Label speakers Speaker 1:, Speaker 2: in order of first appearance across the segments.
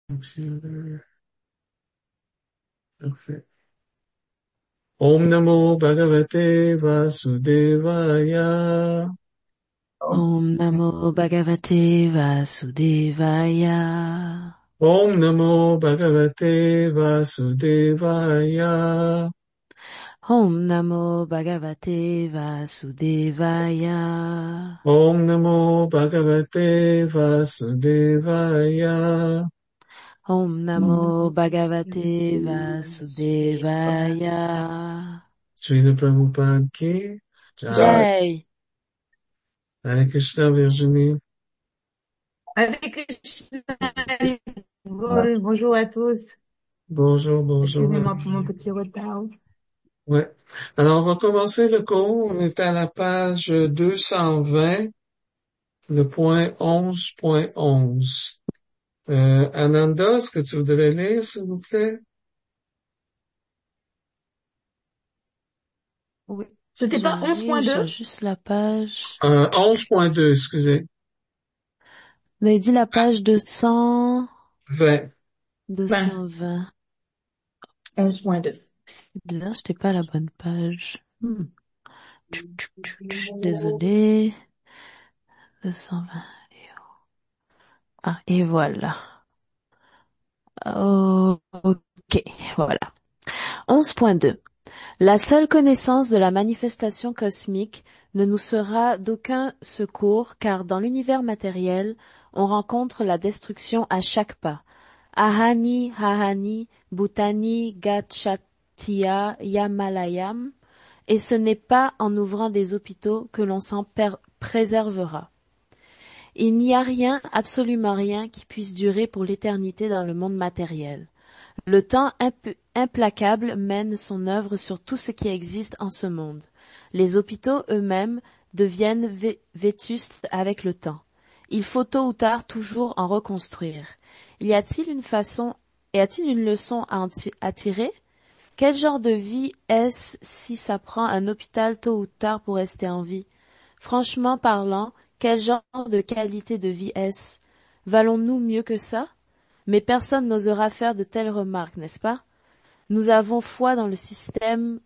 Speaker 1: Computer. Parfait. Om Namo Bhagavate Vasudevaya.
Speaker 2: Om Namo Bhagavate Vasudevaya.
Speaker 1: Om Namo Bhagavate Vasudevaya.
Speaker 2: Om Namo Bhagavate Vasudevaya.
Speaker 1: Om Namo Bhagavate Vasudevaya.
Speaker 2: Om Namo Bhagavate Vasudevaya.
Speaker 1: Srila Prabhupada ki jai.
Speaker 2: Jai.
Speaker 1: Hare Krishna, Virginie.
Speaker 3: Hare Krishna, bonjour à tous.
Speaker 1: Bonjour, bonjour.
Speaker 3: Excusez-moi pour mon petit retard.
Speaker 1: Ouais. Alors, on va commencer le cours. On est à la page 220, le point 11.11. Ananda, est-ce que tu voudrais lire, s'il vous plaît?
Speaker 2: Oui,
Speaker 3: C'était
Speaker 2: je
Speaker 3: pas
Speaker 2: vais lire, je
Speaker 3: 11.2?
Speaker 2: cherche juste la page.
Speaker 1: 11.2, excusez.
Speaker 2: Vous avez dit la page 200,
Speaker 1: 20.
Speaker 3: 20,
Speaker 2: 220.
Speaker 3: 11.2.
Speaker 2: C'est bizarre, j'étais pas à la bonne page. Désolée. 220. Ah, et voilà. Oh, ok, voilà. 11.2. La seule connaissance de la manifestation cosmique ne nous sera d'aucun secours car dans l'univers matériel, on rencontre la destruction à chaque pas. Ahani, Ahani, Bhutani, Gachatya, Yamalayam, et ce n'est pas en ouvrant des hôpitaux que l'on s'en préservera. Il n'y a rien, absolument rien, qui puisse durer pour l'éternité dans le monde matériel. Le temps implacable mène son œuvre sur tout ce qui existe en ce monde. Les hôpitaux eux-mêmes deviennent vétustes avec le temps. Il faut tôt ou tard toujours en reconstruire. Y a-t-il une leçon à tirer? Quel genre de vie est-ce si ça prend un hôpital tôt ou tard pour rester en vie? Franchement parlant, quel genre de qualité de vie est-ce? Valons-nous mieux que ça? Mais personne n'osera faire de telles remarques, n'est-ce pas? Nous avons foi dans le système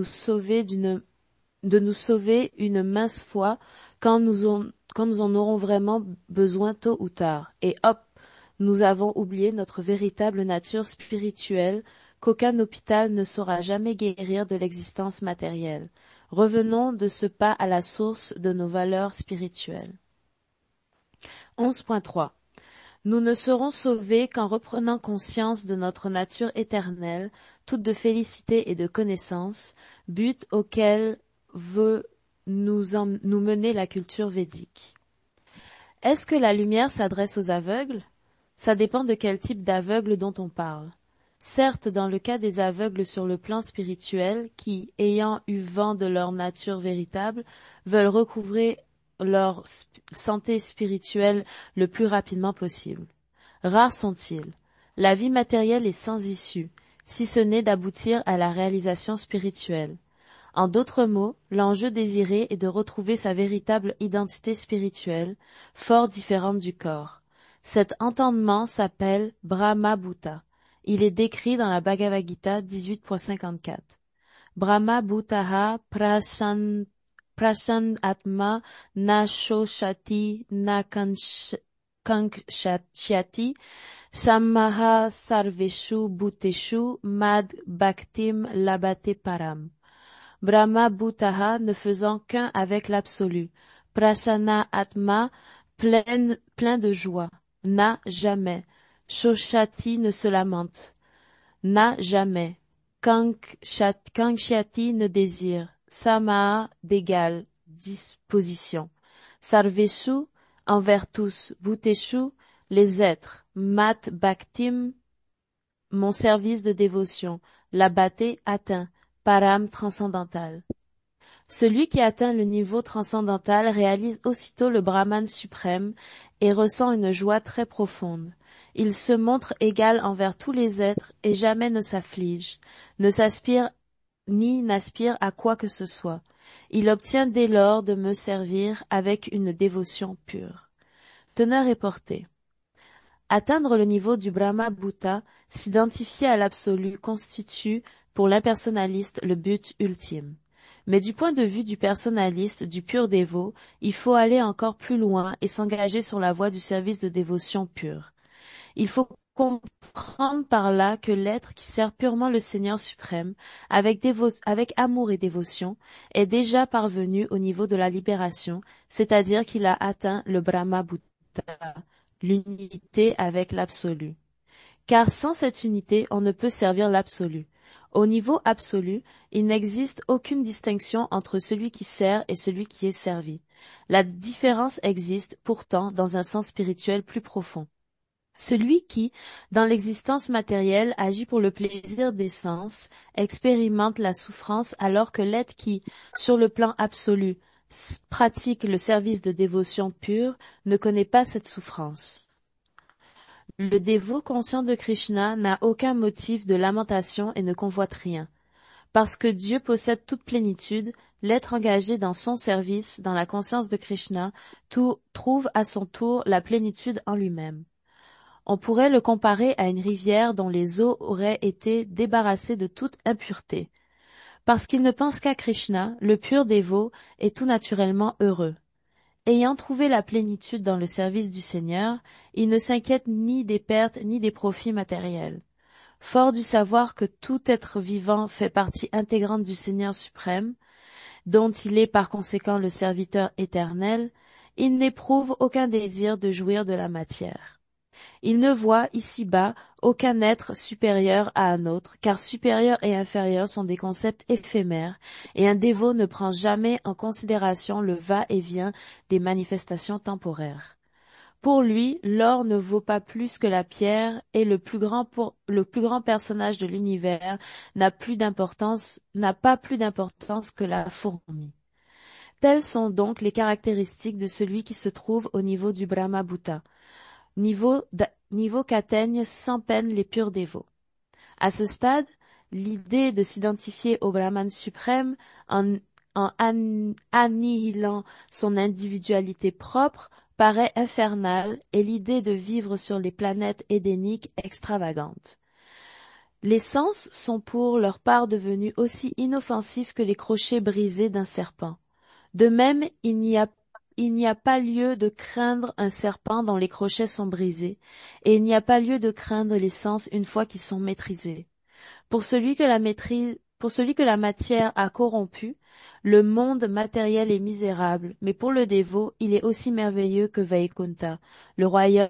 Speaker 2: de nous sauver une mince fois quand nous en aurons vraiment besoin tôt ou tard. Et hop, nous avons oublié notre véritable nature spirituelle qu'aucun hôpital ne saura jamais guérir de l'existence matérielle. Revenons de ce pas à la source de nos valeurs spirituelles. 11.3. Nous ne serons sauvés qu'en reprenant conscience de notre nature éternelle, toute de félicité et de connaissance, but auquel veut nous mener la culture védique. Est-ce que la lumière s'adresse aux aveugles? Ça dépend de quel type d'aveugle dont on parle. Certes, dans le cas des aveugles sur le plan spirituel, qui, ayant eu vent de leur nature véritable, veulent recouvrer leur santé spirituelle le plus rapidement possible. Rares sont-ils. La vie matérielle est sans issue, si ce n'est d'aboutir à la réalisation spirituelle. En d'autres mots, l'enjeu désiré est de retrouver sa véritable identité spirituelle, fort différente du corps. Cet entendement s'appelle Brahma Bhuta. Il est décrit dans la Bhagavad Gita 18.54. Brahma Bhutaha prasan atma na shoshati na kankshati samaha sarveshu bhuteshu mad bhaktim labate param. Brahma Bhutaha ne faisant qu'un avec l'absolu. Prasana Atma plein de joie. Na jamais. Shoshati ne se lamente. Na jamais. Kankshati ne désire. Samaha d'égal. Disposition. Sarveshu envers tous. Bhuteshu les êtres. Mat Bhaktim mon service de dévotion. Labate atteint. Param transcendantal. Celui qui atteint le niveau transcendantal réalise aussitôt le Brahman suprême et ressent une joie très profonde. Il se montre égal envers tous les êtres et jamais ne s'afflige, ne s'aspire ni n'aspire à quoi que ce soit. Il obtient dès lors de me servir avec une dévotion pure. Teneur est portée. Atteindre le niveau du Brahma Bhuta, s'identifier à l'absolu constitue, pour l'impersonnaliste, le but ultime. Mais du point de vue du personnaliste, du pur dévot, il faut aller encore plus loin et s'engager sur la voie du service de dévotion pure. Il faut comprendre par là que l'être qui sert purement le Seigneur suprême, avec amour et dévotion, est déjà parvenu au niveau de la libération, c'est-à-dire qu'il a atteint le Brahma Bhuta, l'unité avec l'absolu. Car sans cette unité, on ne peut servir l'absolu. Au niveau absolu, il n'existe aucune distinction entre celui qui sert et celui qui est servi. La différence existe pourtant dans un sens spirituel plus profond. Celui qui, dans l'existence matérielle, agit pour le plaisir des sens, expérimente la souffrance, alors que l'être qui, sur le plan absolu, pratique le service de dévotion pure, ne connaît pas cette souffrance. Le dévot conscient de Krishna n'a aucun motif de lamentation et ne convoite rien. Parce que Dieu possède toute plénitude, l'être engagé dans son service, dans la conscience de Krishna, trouve à son tour la plénitude en lui-même. On pourrait le comparer à une rivière dont les eaux auraient été débarrassées de toute impureté. Parce qu'il ne pense qu'à Krishna, le pur dévot est tout naturellement heureux. Ayant trouvé la plénitude dans le service du Seigneur, il ne s'inquiète ni des pertes ni des profits matériels. Fort du savoir que tout être vivant fait partie intégrante du Seigneur suprême, dont il est par conséquent le serviteur éternel, il n'éprouve aucun désir de jouir de la matière. Il ne voit, ici-bas, aucun être supérieur à un autre, car supérieur et inférieur sont des concepts éphémères, et un dévot ne prend jamais en considération le va-et-vient des manifestations temporaires. Pour lui, l'or ne vaut pas plus que la pierre, et le plus grand personnage de l'univers n'a pas plus d'importance que la fourmi. Telles sont donc les caractéristiques de celui qui se trouve au niveau du Brahma Bhuta, niveau qu'atteignent sans peine les purs dévots. À ce stade, l'idée de s'identifier au Brahman suprême en annihilant son individualité propre paraît infernale et l'idée de vivre sur les planètes édéniques extravagante. Les sens sont pour leur part devenus aussi inoffensifs que les crochets brisés d'un serpent. De même, il n'y a pas lieu de craindre un serpent dont les crochets sont brisés, et il n'y a pas lieu de craindre les sens une fois qu'ils sont maîtrisés. Pour celui que la matière a corrompu, le monde matériel est misérable, mais pour le dévot, il est aussi merveilleux que Vaikunta, le royaume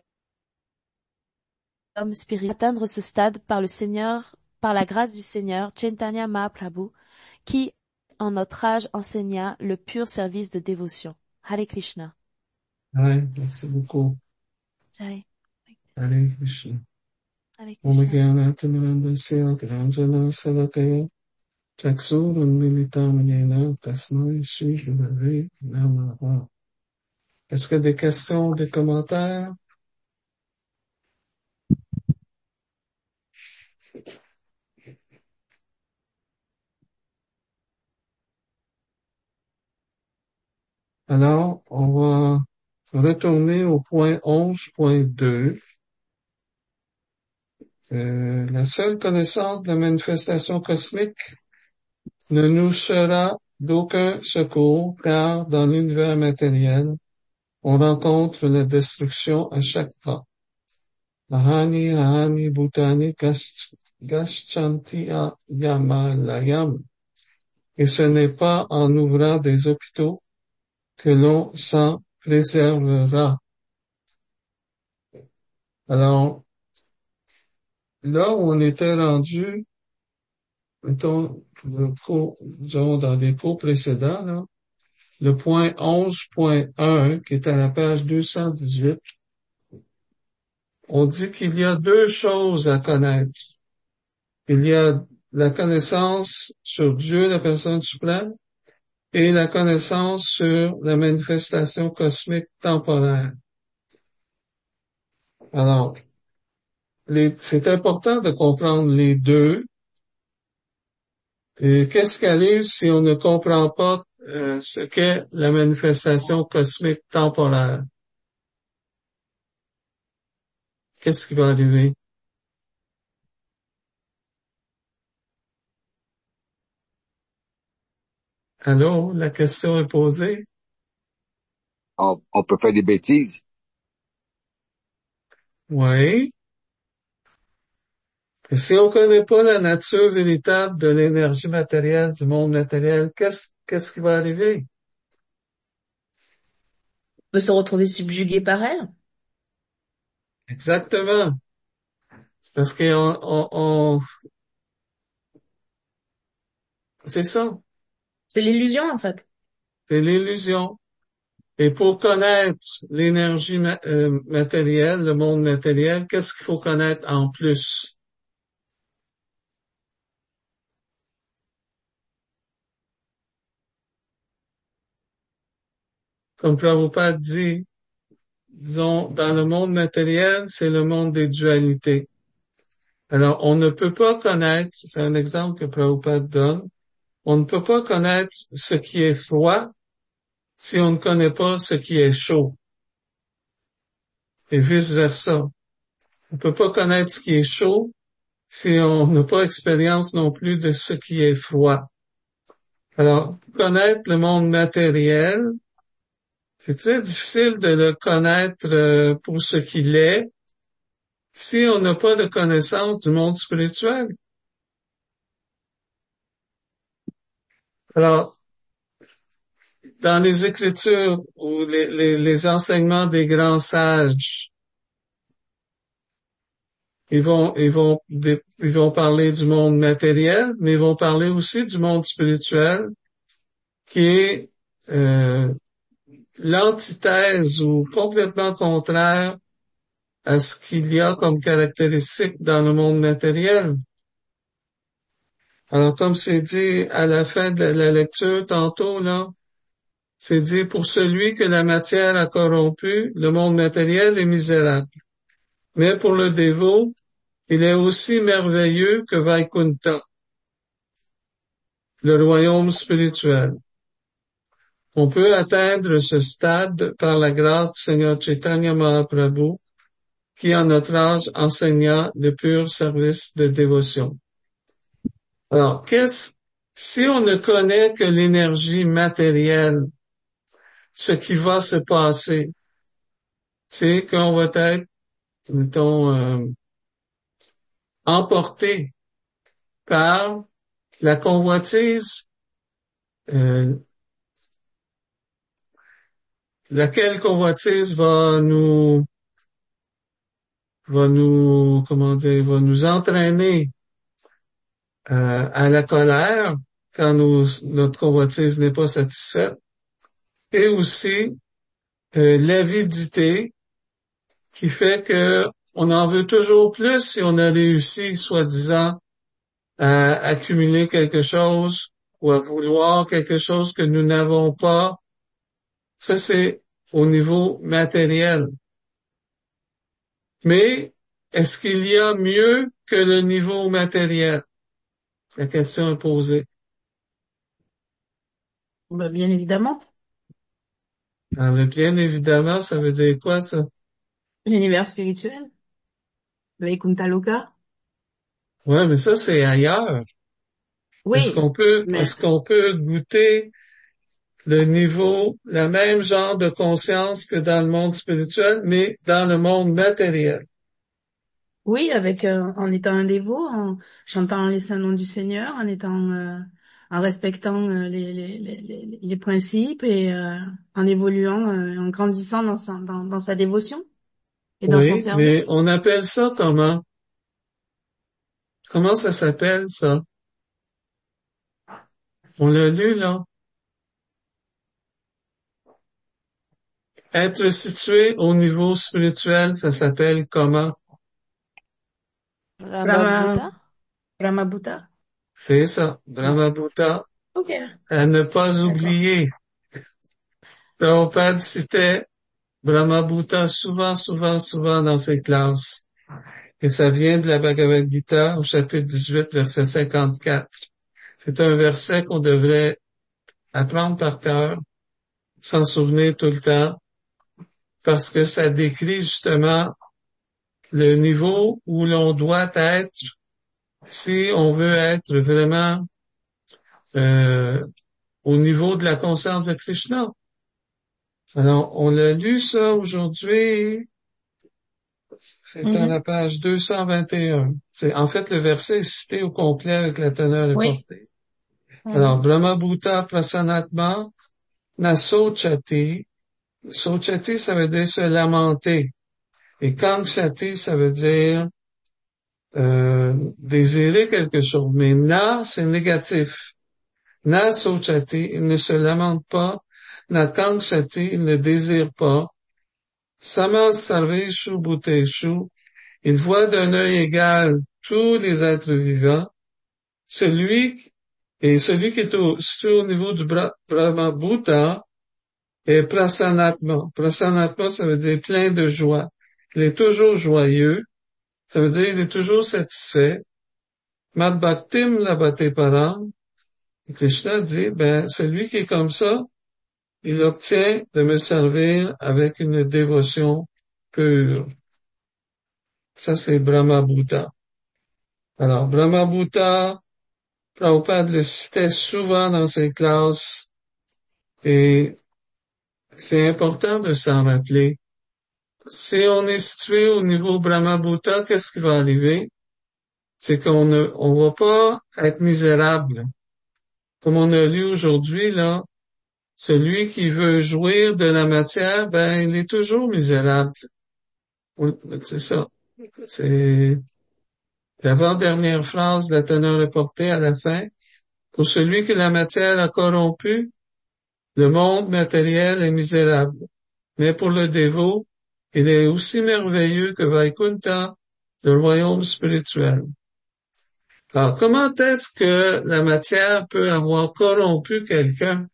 Speaker 2: spirituel. Atteindre ce stade par la grâce du Seigneur Chaitanya Mahaprabhu, qui, en notre âge, enseigna le pur service de dévotion. Hare Krishna.
Speaker 1: Ouais, merci beaucoup.
Speaker 2: Jai.
Speaker 1: Hare Krishna.
Speaker 2: Hare
Speaker 1: Om
Speaker 2: Krishna.
Speaker 1: Jnanatinandasya Granjana Salakaya Chaksurunmilitam Yena Tasmai Shri Gurave Namaha. Est-ce qu'il y a des questions, des commentaires? Alors, on va retourner au point 11.2. La seule connaissance de la manifestation cosmique ne nous sera d'aucun secours, car dans l'univers matériel, on rencontre la destruction à chaque pas. Ahani, ahani, bhutani, gaschanti yamalayam. Et ce n'est pas en ouvrant des hôpitaux que l'on s'en préservera. Alors, là où on était rendu, mettons, disons, dans les cours précédents, là, le point 11.1, qui est à la page 218, on dit qu'il y a deux choses à connaître. Il y a la connaissance sur Dieu, la personne suprême, et la connaissance sur la manifestation cosmique temporaire. Alors, c'est important de comprendre les deux. Et qu'est-ce qui arrive si on ne comprend pas ce qu'est la manifestation cosmique temporaire? qu'est-ce qui va arriver? Allô, la question est posée?
Speaker 4: On peut faire des bêtises.
Speaker 1: Oui. Et si on connaît pas la nature véritable de l'énergie matérielle, du monde matériel, qu'est-ce qui va arriver?
Speaker 3: On peut se retrouver subjugué par elle.
Speaker 1: Exactement. Parce que c'est ça.
Speaker 3: C'est l'illusion, en fait.
Speaker 1: C'est l'illusion. Et pour connaître l'énergie matérielle, le monde matériel, qu'est-ce qu'il faut connaître en plus? Comme Prabhupada dit, disons, dans le monde matériel, c'est le monde des dualités. Alors, on ne peut pas connaître, c'est un exemple que Prabhupada donne, on ne peut pas connaître ce qui est froid si on ne connaît pas ce qui est chaud, et vice-versa. On ne peut pas connaître ce qui est chaud si on n'a pas expérience non plus de ce qui est froid. Alors, connaître le monde matériel, c'est très difficile de le connaître pour ce qu'il est si on n'a pas de connaissance du monde spirituel. Alors, dans les Écritures ou les enseignements des grands sages, ils vont parler du monde matériel, mais ils vont parler aussi du monde spirituel, qui est l'antithèse ou complètement contraire à ce qu'il y a comme caractéristique dans le monde matériel. Alors, comme c'est dit à la fin de la lecture tantôt, là, c'est dit, pour celui que la matière a corrompu, le monde matériel est misérable. Mais pour le dévot, il est aussi merveilleux que Vaikuntha, le royaume spirituel. On peut atteindre ce stade par la grâce du Seigneur Chaitanya Mahaprabhu, qui en notre âge enseigna le pur service de dévotion. Alors, si on ne connaît que l'énergie matérielle, ce qui va se passer, c'est qu'on va être, mettons, emporté par la convoitise, laquelle convoitise va nous entraîner à la colère quand notre convoitise n'est pas satisfaite, et aussi l'avidité qui fait que on en veut toujours plus si on a réussi, soi-disant, à accumuler quelque chose ou à vouloir quelque chose que nous n'avons pas. Ça, c'est au niveau matériel. Mais est-ce qu'il y a mieux que le niveau matériel? La question est posée.
Speaker 3: Bah, bien évidemment.
Speaker 1: Alors, bien évidemment, ça veut dire quoi, ça?
Speaker 3: L'univers spirituel. Vaikuntha Loka.
Speaker 1: Ouais, mais ça, c'est ailleurs. Est-ce
Speaker 3: Oui,
Speaker 1: qu'on peut,
Speaker 3: mais
Speaker 1: est-ce qu'on peut goûter le niveau, le même genre de conscience que dans le monde spirituel, mais dans le monde matériel?
Speaker 3: oui, en étant un dévot, en chantant les saints noms du Seigneur, en respectant les principes et en évoluant, en grandissant dans sa dévotion et dans son
Speaker 1: Oui, mais
Speaker 3: service.
Speaker 1: on appelle ça comment? Comment ça s'appelle, ça? On l'a lu, là. Être situé au niveau spirituel, ça s'appelle comment?
Speaker 3: Brahma,
Speaker 2: Brahma-Bhuta?
Speaker 3: Brahma-Bhuta.
Speaker 1: C'est ça, Brahma-Bhuta,
Speaker 3: Ok.
Speaker 1: à ne pas
Speaker 3: D'accord.
Speaker 1: oublier. Prabhupada citait Brahma-Bhuta souvent, souvent, souvent dans ses classes. Et ça vient de la Bhagavad Gita au chapitre 18, verset 54. C'est un verset qu'on devrait apprendre par cœur, s'en souvenir tout le temps, parce que ça décrit justement le niveau où l'on doit être si on veut être vraiment au niveau de la conscience de Krishna. Alors, on a lu ça aujourd'hui, c'est à la page 221. C'est, en fait, le verset est cité au complet avec la teneur et
Speaker 3: Oui.
Speaker 1: portée. Alors, Brahma Bhuta Prasanatma Nasochati. Sochati, ça veut dire se lamenter. Et Kangshati, ça veut dire désirer quelque chose. Mais Na, c'est négatif. Na Sochati, il ne se lamente pas. Na Kangshati, il ne désire pas. Samas Sarveshu Bhuteshu, il voit d'un œil égal tous les êtres vivants. Celui qui est situé au niveau du Brahma Bhuta est Prasanatma. Prasanatma, ça veut dire plein de joie. Il est toujours joyeux. Ça veut dire il est toujours satisfait. Mad Bhaktim Labhate Param. Et Krishna dit, celui qui est comme ça, il obtient de me servir avec une dévotion pure. Ça, c'est Brahma Bhuta. Alors, Brahma Bhuta, Prabhupada le citait souvent dans ses classes et c'est important de s'en rappeler. Si on est situé au niveau Brahma Bhuta, qu'est-ce qui va arriver? C'est on va pas être misérable. Comme on a lu aujourd'hui, là, celui qui veut jouir de la matière, il est toujours misérable. C'est ça. C'est l'avant-dernière phrase de la teneur reportée à la fin. Pour celui que la matière a corrompu, le monde matériel est misérable. Mais pour le dévot, il est aussi merveilleux que Vaikuntha, le royaume spirituel. Alors, comment est-ce que la matière peut avoir corrompu quelqu'un?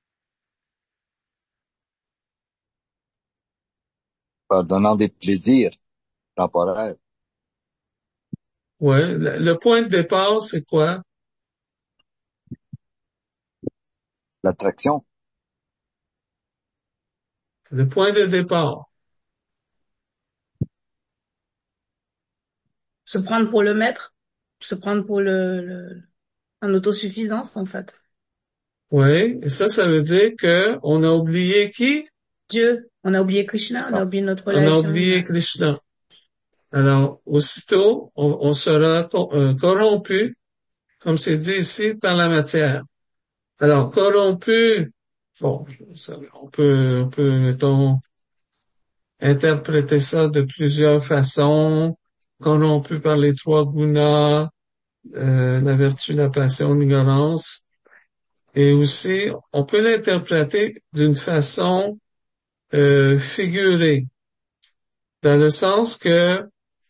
Speaker 4: Par donnant des plaisirs temporaires.
Speaker 1: Oui, le point de départ, c'est quoi?
Speaker 4: L'attraction.
Speaker 1: Le point de départ.
Speaker 3: Se prendre pour le maître, se prendre pour en autosuffisance, en fait.
Speaker 1: Oui, et ça veut dire que on a oublié qui?
Speaker 3: Dieu. On a oublié Krishna, on a oublié notre
Speaker 1: On
Speaker 3: relation.
Speaker 1: a oublié Krishna. Alors, aussitôt, on sera corrompu, comme c'est dit ici, par la matière. Alors, corrompu, bon, on peut, mettons, interpréter ça de plusieurs façons, corrompu par les trois gunas, la vertu, la passion, l'ignorance. Et aussi, on peut l'interpréter d'une façon figurée, dans le sens que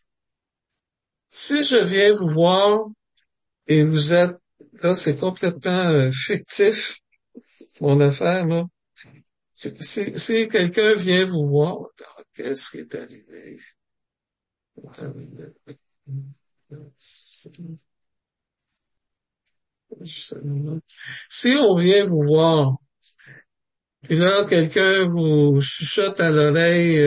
Speaker 1: si je viens vous voir et vous êtes, là c'est complètement fictif, mon affaire, là. Si quelqu'un vient vous voir, attends, qu'est-ce qui est arrivé? Si on vient vous voir, puis là, quelqu'un vous chuchote à l'oreille,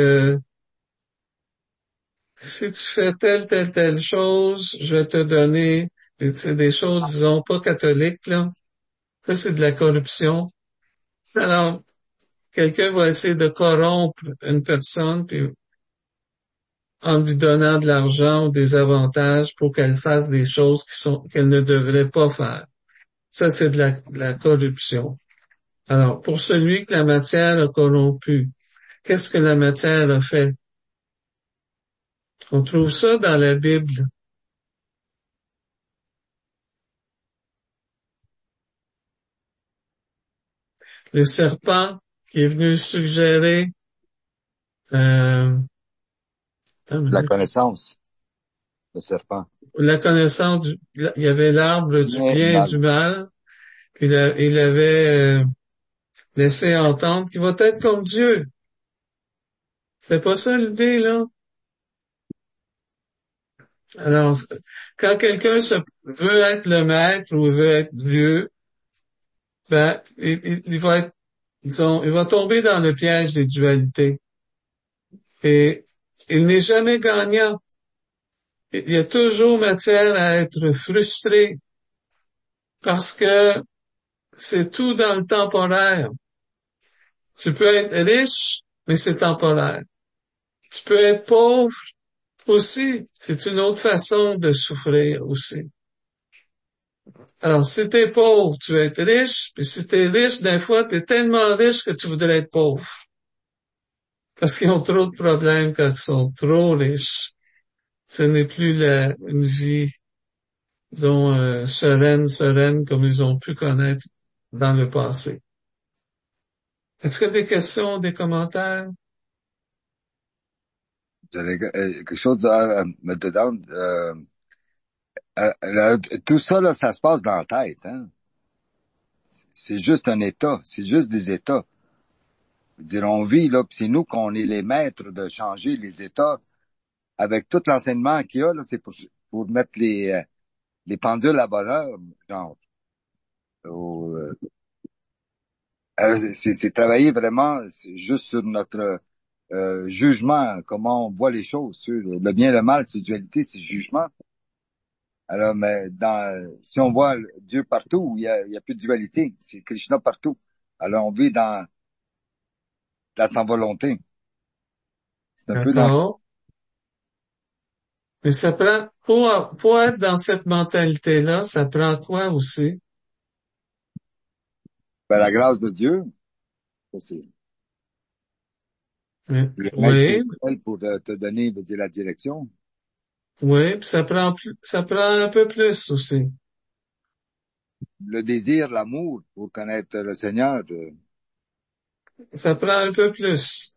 Speaker 1: si tu fais telle chose, je vais te donner, c'est des choses, disons, pas catholiques, là. Ça, c'est de la corruption. Alors, quelqu'un va essayer de corrompre une personne, puis en lui donnant de l'argent ou des avantages pour qu'elle fasse des choses qu'elle ne devrait pas faire. Ça, c'est de la corruption. Alors, pour celui que la matière a corrompu, qu'est-ce que la matière a fait? On trouve ça dans la Bible. Le serpent qui est venu suggérer
Speaker 4: La connaissance. Le serpent.
Speaker 1: la connaissance il y avait l'arbre du bien et du mal, puis il avait laissé entendre qu'il va être comme Dieu. C'est pas ça l'idée, là? Alors, quand quelqu'un veut être le maître ou veut être Dieu, il va être, disons, il va tomber dans le piège des dualités. Et il n'est jamais gagnant. il y a toujours matière à être frustré parce que c'est tout dans le temporaire. Tu peux être riche, mais c'est temporaire. Tu peux être pauvre aussi. C'est une autre façon de souffrir aussi. Alors, si t'es pauvre, tu vas être riche, puis si t'es riche, des fois, t'es tellement riche que tu voudrais être pauvre. Parce qu'ils ont trop de problèmes quand ils sont trop riches. Ce n'est plus une vie, disons, sereine comme ils ont pu connaître dans le passé. Est-ce qu'il y a des questions, des commentaires?
Speaker 4: Vous avez quelque chose à me donner? Tout ça, là, ça se passe dans la tête, hein. C'est juste un état. C'est juste des états. Je veux dire, on vit, là, pis c'est nous qu'on est les maîtres de changer les états. Avec tout l'enseignement qu'il y a, là, c'est pour mettre les pendules à bonne heure, genre. Au, c'est travailler vraiment juste sur notre jugement, comment on voit les choses. Sur le bien et le mal, c'est dualité, c'est jugement. Alors, mais si on voit Dieu partout, il y a plus de dualité. C'est Krishna partout. Alors, on vit dans la sans-volonté. C'est un peu dans
Speaker 1: D'accord. Mais ça prend, pour être dans cette mentalité-là, ça prend quoi aussi?
Speaker 4: la grâce de Dieu. Ça, c'est le maître
Speaker 1: Oui,
Speaker 4: spirituel pour te donner, veut dire, la direction.
Speaker 1: oui, puis ça prend un peu plus aussi.
Speaker 4: Le désir, l'amour pour connaître le Seigneur.
Speaker 1: Ça prend un peu plus.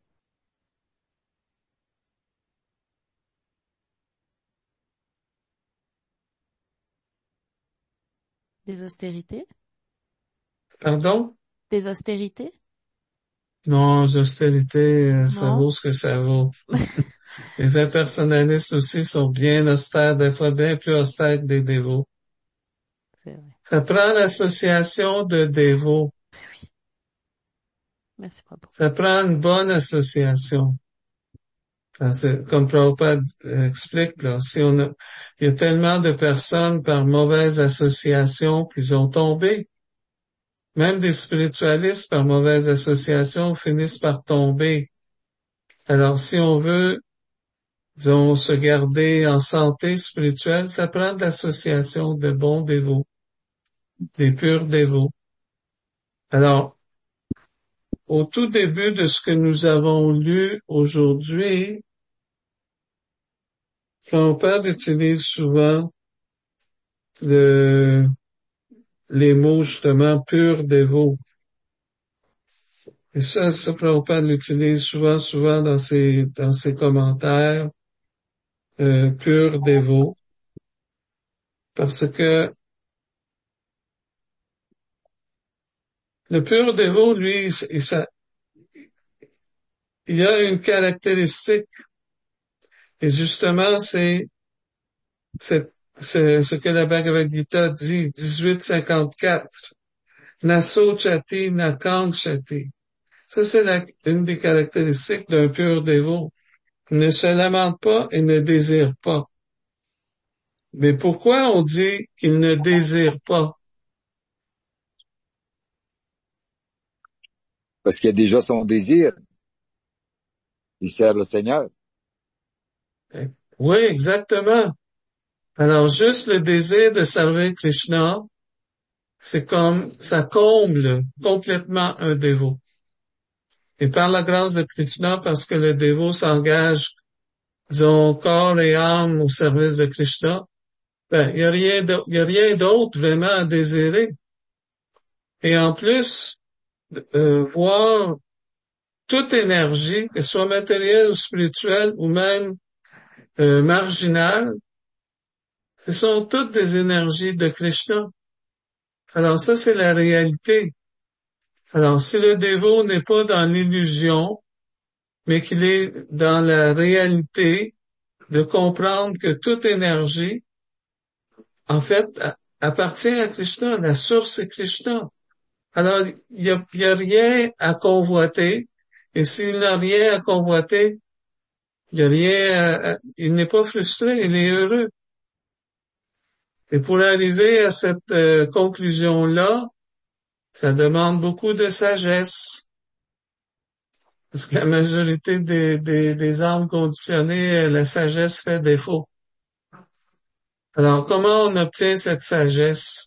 Speaker 2: Des austérités?
Speaker 1: Pardon?
Speaker 2: Des austérités?
Speaker 1: Non, l'austérité, ça
Speaker 2: Non?
Speaker 1: vaut ce que ça vaut. Les impersonnalistes aussi sont bien austères, des fois bien plus austères que des dévots.
Speaker 2: C'est vrai.
Speaker 1: Ça prend l'association de dévots.
Speaker 2: Oui. Merci, Prabhu.
Speaker 1: Ça prend une bonne association. Comme Prabhupada explique, là, il y a tellement de personnes par mauvaise association qu'ils ont tombé. Même des spiritualistes par mauvaise association finissent par tomber. Alors, si on veut, disons, se garder en santé spirituelle, ça prend de l'association de bons dévots, des purs dévots. Alors, au tout début de ce que nous avons lu aujourd'hui, Prabhupada utilise souvent les mots justement purs dévots. Et ça Prabhupada l'utilise souvent dans ses commentaires, purs dévots, parce que le pur dévot, lui, il a une caractéristique, et justement, c'est ce que la Bhagavad Gita dit, 1854. Naso chati nakang chati. Ça, c'est une des caractéristiques d'un pur dévot. Il ne se lamente pas et ne désire pas. Mais pourquoi on dit qu'il ne désire pas?
Speaker 4: Parce qu'il y a déjà son désir. Il sert le Seigneur.
Speaker 1: Oui, exactement. Alors, juste le désir de servir Krishna, c'est comme, ça comble complètement un dévot. Et par la grâce de Krishna, parce que le dévot s'engage, disons, corps et âme au service de Krishna, ben, il y a rien d'autre vraiment à désirer. Et en plus, voir toute énergie, que ce soit matérielle ou spirituelle ou même marginale, ce sont toutes des énergies de Krishna. Alors ça, c'est la réalité. Alors si le dévot n'est pas dans l'illusion, mais qu'il est dans la réalité de comprendre que toute énergie, en fait, appartient à Krishna, la source est Krishna. Alors, il y a rien à convoiter, et s'il n'a rien à convoiter, Il y a rien, il n'est pas frustré, il est heureux. Et pour arriver à cette conclusion-là, ça demande beaucoup de sagesse. Parce que la majorité des âmes conditionnées, la sagesse fait défaut. Alors, comment on obtient cette sagesse?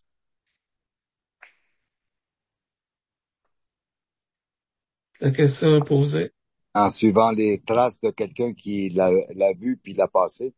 Speaker 1: La question est posée.
Speaker 4: En suivant les traces de quelqu'un qui l'a vu puis l'a passé.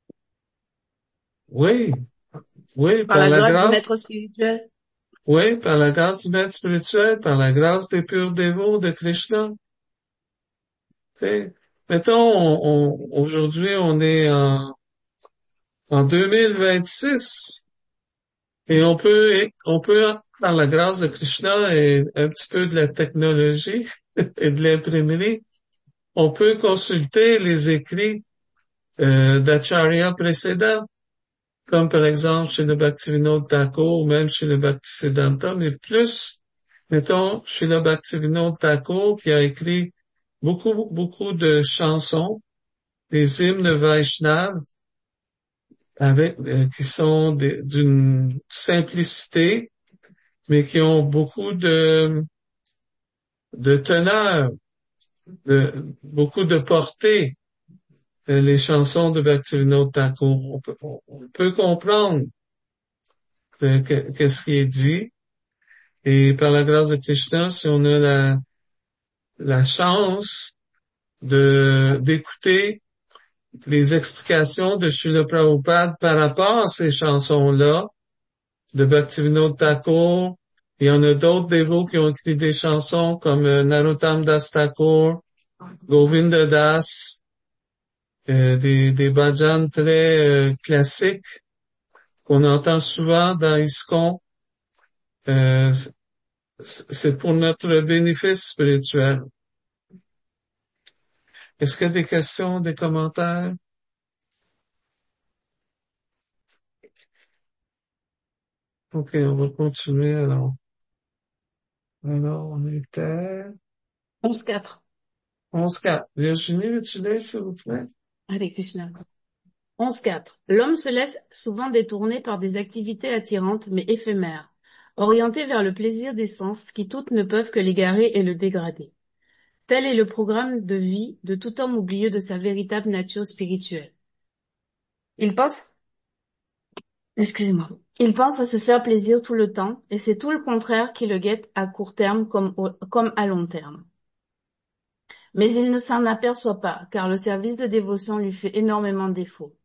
Speaker 1: Oui, oui,
Speaker 3: Par
Speaker 1: par
Speaker 3: la
Speaker 1: la
Speaker 3: grâce du
Speaker 1: grâce,
Speaker 3: maître spirituel.
Speaker 1: oui, par la grâce du maître spirituel, par la grâce des purs dévots de Krishna. Tu sais, mettons, aujourd'hui, on est en 2026 et on peut, par la grâce de Krishna et un petit peu de la technologie et de l'imprimerie, on peut consulter les écrits d'Acharya précédents, comme par exemple chez le Bhaktivinoda Thakur ou même chez le Bhaktisiddhanta, mais plus, mettons, chez le Bhaktivinoda Thakur qui a écrit beaucoup de chansons, des hymnes Vaishnav, qui sont d'une simplicité, mais qui ont beaucoup de teneur, beaucoup de portée. Les chansons de Bhaktivinoda Thakur, on peut comprendre qu'est-ce qui est dit. Et par la grâce de Krishna, si on a la chance d'écouter les explications de Srila Prabhupada par rapport à ces chansons-là, de Bhaktivinoda Thakur, il y en a d'autres dévots qui ont écrit des chansons comme Narottam Das Thakur, Govinda Das, des bhajans très classiques qu'on entend souvent dans ISKCON. Euh, c'est pour notre bénéfice spirituel. Est-ce qu'il y a des questions, des commentaires? Ok, on va continuer alors. Alors, on était
Speaker 3: 11-4.
Speaker 1: 11-4. Virginie, veux-tu lire, s'il vous plaît?
Speaker 3: Hare Krishna. 11.4. L'homme se laisse souvent détourner par des activités attirantes mais éphémères, orientées vers le plaisir des sens qui toutes ne peuvent que l'égarer et le dégrader. Tel est le programme de vie de tout homme oublieux de sa véritable nature spirituelle. Il pense, excusez-moi, il pense à se faire plaisir tout le temps et c'est tout le contraire qui le guette à court terme comme à long terme. Mais il ne s'en aperçoit pas car le service de dévotion lui fait énormément défaut.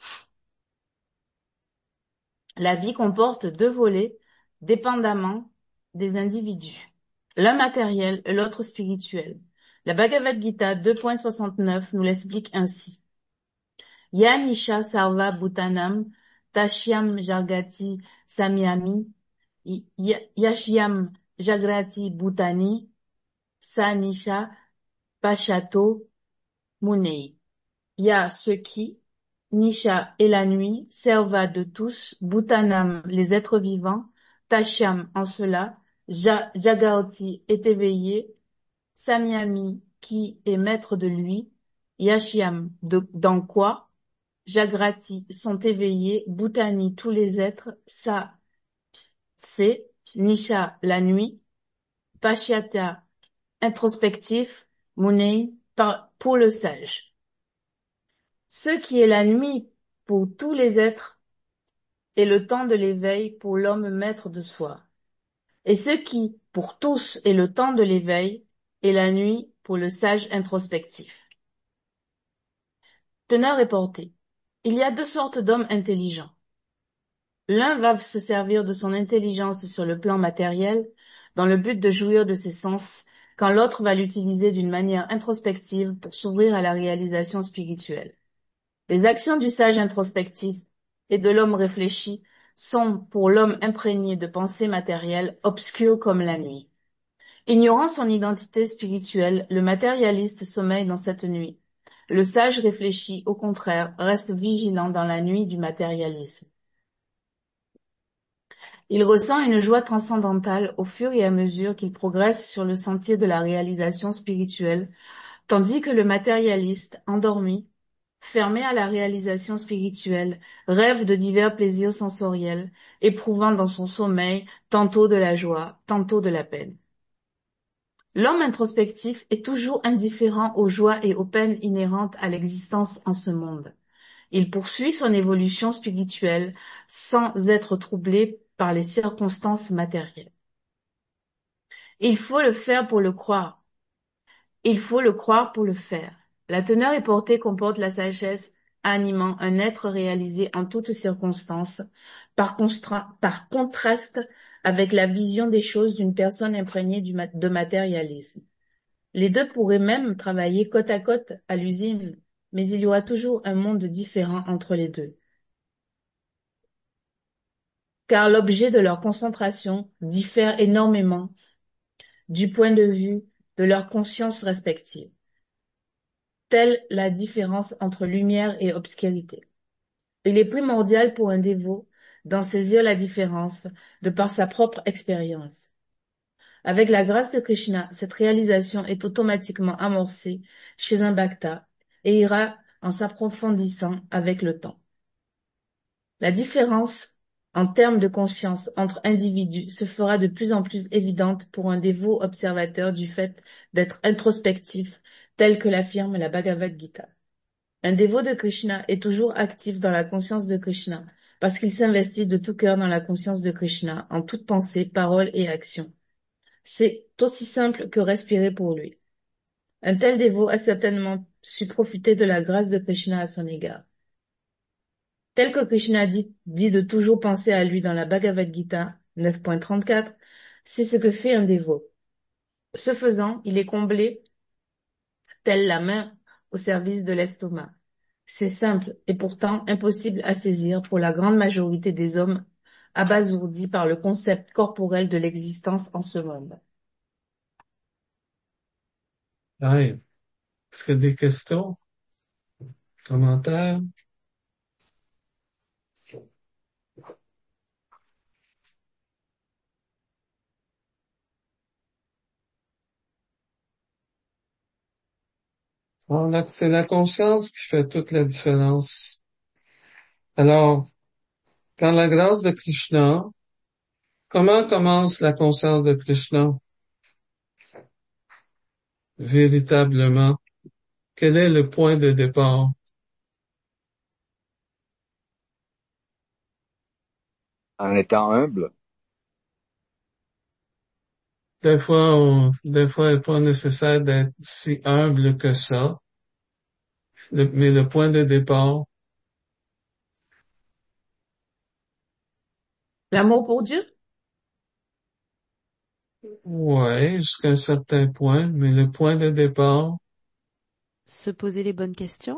Speaker 3: La vie comporte deux volets, dépendamment des individus. L'un matériel et l'autre spirituel. La Bhagavad Gita 2.69 nous l'explique ainsi. Yanisha sarva bhutanam tashyam jagati samyami yashyam jagrati bhutani sanisha pashato munei. Il y a ce qui, Nisha et la nuit, serva de tous, Bhutanam, les êtres vivants, Tashyam en cela, Jagarti est éveillé, Samyami qui est maître de lui, Yashyam dans quoi, Jagrati sont éveillés, Bhutani tous les êtres, Sa c'est, Nisha la nuit, Pashyata introspectif, Munei pour le sage. Ce qui est la nuit pour tous les êtres est le temps de l'éveil pour l'homme maître de soi. Et ce qui, pour tous, est le temps de l'éveil est la nuit pour le sage introspectif. Teneur et portée. Il y a deux sortes d'hommes intelligents. L'un va se servir de son intelligence sur le plan matériel dans le but de jouir de ses sens, quand l'autre va l'utiliser d'une manière introspective pour s'ouvrir à la réalisation spirituelle. Les actions du sage introspectif et de l'homme réfléchi sont, pour l'homme imprégné de pensées matérielles, obscures comme la nuit. Ignorant son identité spirituelle, le matérialiste sommeille dans cette nuit. Le sage réfléchi, au contraire, reste vigilant dans la nuit du matérialisme. Il ressent une joie transcendantale au fur et à mesure qu'il progresse sur le sentier de la réalisation spirituelle, tandis que le matérialiste, endormi, fermé à la réalisation spirituelle, rêve de divers plaisirs sensoriels, éprouvant dans son sommeil tantôt de la joie, tantôt de la peine. L'homme introspectif est toujours indifférent aux joies et aux peines inhérentes à l'existence en ce monde. Il poursuit son évolution spirituelle sans être troublé par les circonstances matérielles. Il faut le faire pour le croire. Il faut le croire pour le faire. La teneur et portée comporte la sagesse animant un être réalisé en toutes circonstances, par contraste avec la vision des choses d'une personne imprégnée de matérialisme. Les deux pourraient même travailler côte à côte à l'usine, mais il y aura toujours un monde différent entre les deux. Car l'objet de leur concentration diffère énormément du point de vue de leurs consciences respectives. Telle la différence entre lumière et obscurité. Il est primordial pour un dévot d'en saisir la différence de par sa propre expérience. Avec la grâce de Krishna, cette réalisation est automatiquement amorcée chez un bhakta et ira en s'approfondissant avec le temps. La différence en termes de conscience entre individus se fera de plus en plus évidente pour un dévot observateur du fait d'être introspectif, tel que l'affirme la Bhagavad Gita. Un dévot de Krishna est toujours actif dans la conscience de Krishna, parce qu'il s'investit de tout cœur dans la conscience de Krishna, en toute pensée, parole et action. C'est aussi simple que respirer pour lui. Un tel dévot a certainement su profiter de la grâce de Krishna à son égard. Tel que Krishna dit de toujours penser à lui dans la Bhagavad Gita 9.34, c'est ce que fait un dévot. Ce faisant, il est comblé, telle la main au service de l'estomac. C'est simple et pourtant impossible à saisir pour la grande majorité des hommes abasourdis par le concept corporel de l'existence en ce monde.
Speaker 1: Ouais. Est-ce qu'il y a des questions, commentaires? Bon, c'est la conscience qui fait toute la différence. Alors, par la grâce de Krishna, comment commence la conscience de Krishna? Véritablement, quel est le point de départ?
Speaker 4: En étant humble,
Speaker 1: Des fois, il n'est pas nécessaire d'être si humble que ça, mais le point de départ,
Speaker 3: L'amour pour Dieu?
Speaker 1: ouais, jusqu'à un certain point, mais le point de départ,
Speaker 2: Se poser les bonnes questions.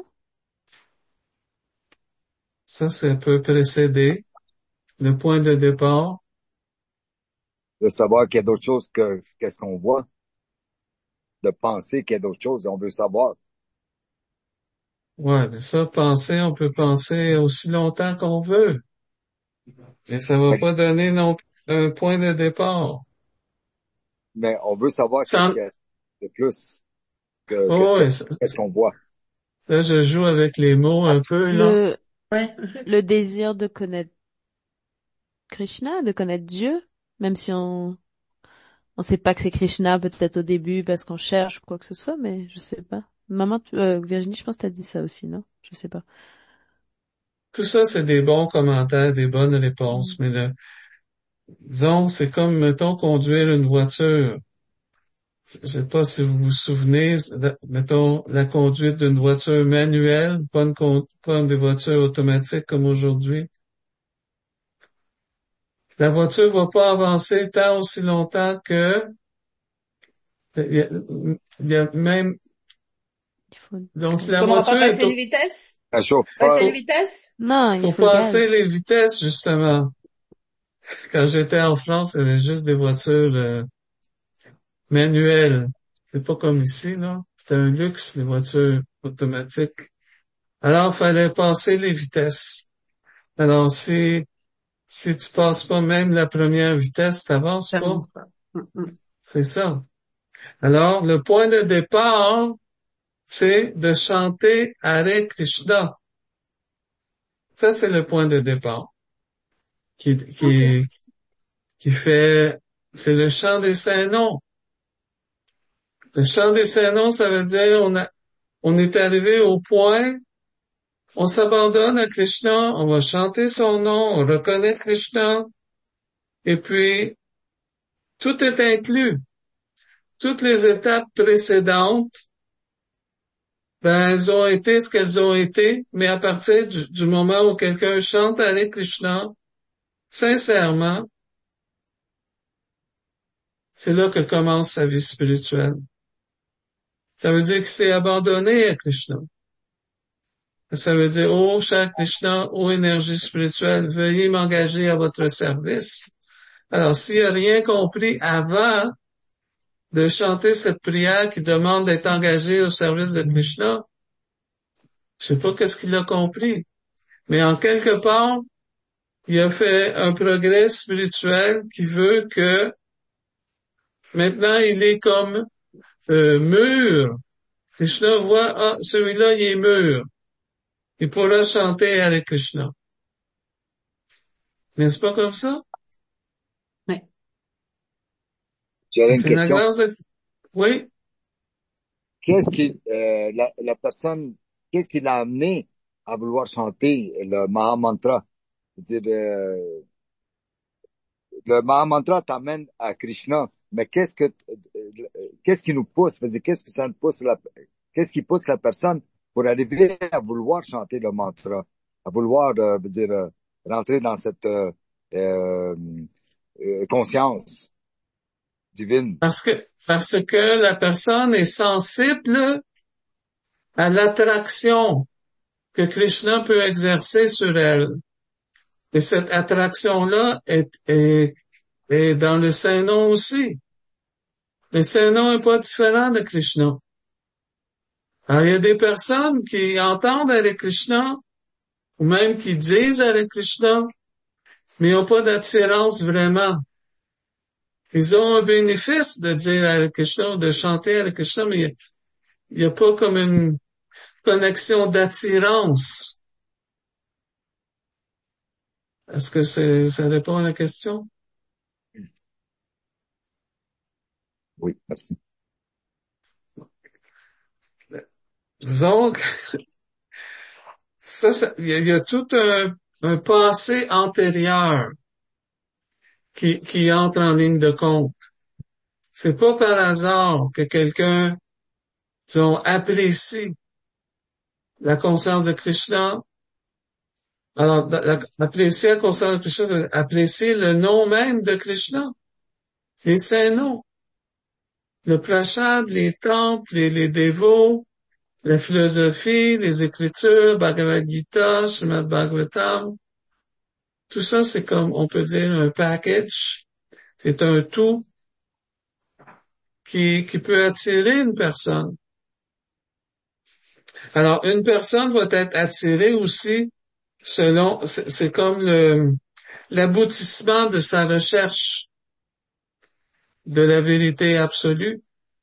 Speaker 1: ça peut précéder le point de départ.
Speaker 4: de savoir qu'il y a d'autres choses que qu'est-ce qu'on voit, de penser qu'il y a d'autres choses, on veut savoir.
Speaker 1: Ouais, mais ça, on peut penser aussi longtemps qu'on veut. Mais ça va pas donner un point de départ.
Speaker 4: Mais on veut savoir qu'est-ce
Speaker 1: Ça,
Speaker 4: qu'il y a de plus que
Speaker 1: oh, ouais,
Speaker 4: qu'est-ce qu'on voit.
Speaker 1: là, je joue avec les mots un peu, là.
Speaker 2: Le,
Speaker 3: Ouais.
Speaker 2: le désir de connaître Krishna, de connaître Dieu, même si on sait pas que c'est Krishna peut-être au début parce qu'on cherche ou quoi que ce soit, mais je sais pas. Maman, Virginie, je pense que t'as dit ça aussi, non? Je sais pas.
Speaker 1: Tout ça, c'est des bons commentaires, des bonnes réponses.
Speaker 2: Mm.
Speaker 1: Mais disons, c'est comme, mettons, conduire une voiture. Je sais pas si vous vous souvenez, mettons, la conduite d'une voiture manuelle, pas une des voitures automatiques comme aujourd'hui. La voiture va pas avancer tant aussi longtemps que il y a, il y a même,
Speaker 2: Il faut
Speaker 1: donc si
Speaker 2: gaz.
Speaker 1: la
Speaker 3: Qu'on n'aura pas
Speaker 1: voiture est
Speaker 3: passé une vitesse?
Speaker 4: Un chauffeur,
Speaker 3: Passer une vitesse?
Speaker 2: Non, il
Speaker 1: faut
Speaker 2: faut le
Speaker 1: passer les
Speaker 2: gaz.
Speaker 1: vitesses, justement. Quand j'étais en France, il y avait juste des voitures, manuelles. C'est pas comme ici, là. C'était un luxe, les voitures automatiques. Alors, il fallait passer les vitesses. Alors, si tu passes pas même la première vitesse, t'avances
Speaker 3: Ça
Speaker 1: pas.
Speaker 3: monte pas. Mm, mm.
Speaker 1: C'est ça. Alors, le point de départ, c'est de chanter Hare Krishna. Ça, c'est le point de départ qui,
Speaker 3: Ok.
Speaker 1: qui, qui fait, c'est le chant des saints noms. Le chant des saints noms, ça veut dire on est arrivé au point, on s'abandonne à Krishna, on va chanter son nom, on reconnaît Krishna, et puis tout est inclus. Toutes les étapes précédentes, ben, elles ont été ce qu'elles ont été, mais à partir du moment où quelqu'un chante Hare Krishna, sincèrement, c'est là que commence sa vie spirituelle. Ça veut dire qu'il s'est abandonné à Krishna. Ça veut dire, oh, cher Krishna, ô énergie spirituelle, veuillez m'engager à votre service. Alors, s'il n'a rien compris avant de chanter cette prière qui demande d'être engagé au service de Krishna, je sais pas qu'est-ce qu'il a compris. Mais en quelque part, il a fait un progrès spirituel qui veut que maintenant il est comme mûr. Krishna voit, ah, celui-là, il est mûr. Il pourra chanter avec Krishna. N'est-ce pas comme ça?
Speaker 3: Ouais.
Speaker 4: J'aurais une
Speaker 1: C'est la
Speaker 4: question.
Speaker 1: grâce de... Oui,
Speaker 4: Qu'est-ce qui, la personne, qu'est-ce qui l'a amené à vouloir chanter le Maha Mantra? C'est-à-dire, le Maha Mantra t'amène à Krishna, mais qu'est-ce qui nous pousse? C'est-à-dire, qu'est-ce que ça nous pousse qu'est-ce qui pousse la personne pour arriver à vouloir chanter le mantra, à vouloir, rentrer dans cette, conscience divine?
Speaker 1: parce que la personne est sensible à l'attraction que Krishna peut exercer sur elle. Et cette attraction-là est dans le Saint-Nom aussi. Le Saint-Nom n'est pas différent de Krishna. Alors, il y a des personnes qui entendent Hare Krishna, ou même qui disent Hare Krishna, mais ils n'ont pas d'attirance vraiment. Ils ont un bénéfice de dire Hare Krishna, de chanter Hare Krishna, mais il n'y a pas comme une connexion d'attirance. Est-ce que ça répond à la question?
Speaker 4: Oui, merci.
Speaker 1: Disons que il y a tout un passé antérieur qui entre en ligne de compte. C'est pas par hasard que quelqu'un, disons, apprécie la conscience de Krishna. Alors, apprécier la conscience de Krishna, c'est apprécier le nom même de Krishna, les saints noms, le prashad, les temples, les dévots, la philosophie, les écritures, Bhagavad Gita, Srimad Bhagavatam. Tout ça, c'est comme, on peut dire, un package. C'est un tout qui peut attirer une personne. Alors, une personne va être attirée aussi selon, c'est comme l'aboutissement de sa recherche de la vérité absolue.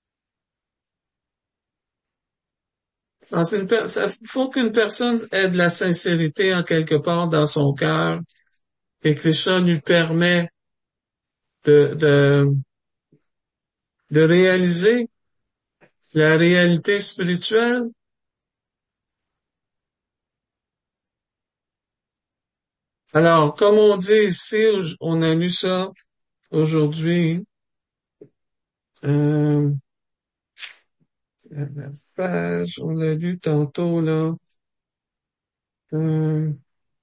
Speaker 1: Alors, faut qu'une personne ait de la sincérité en quelque part dans son cœur et Krishna lui permet de, de, de réaliser la réalité spirituelle. Alors, comme on dit ici, on a lu ça aujourd'hui, euh, la page, on l'a lu tantôt, là, euh,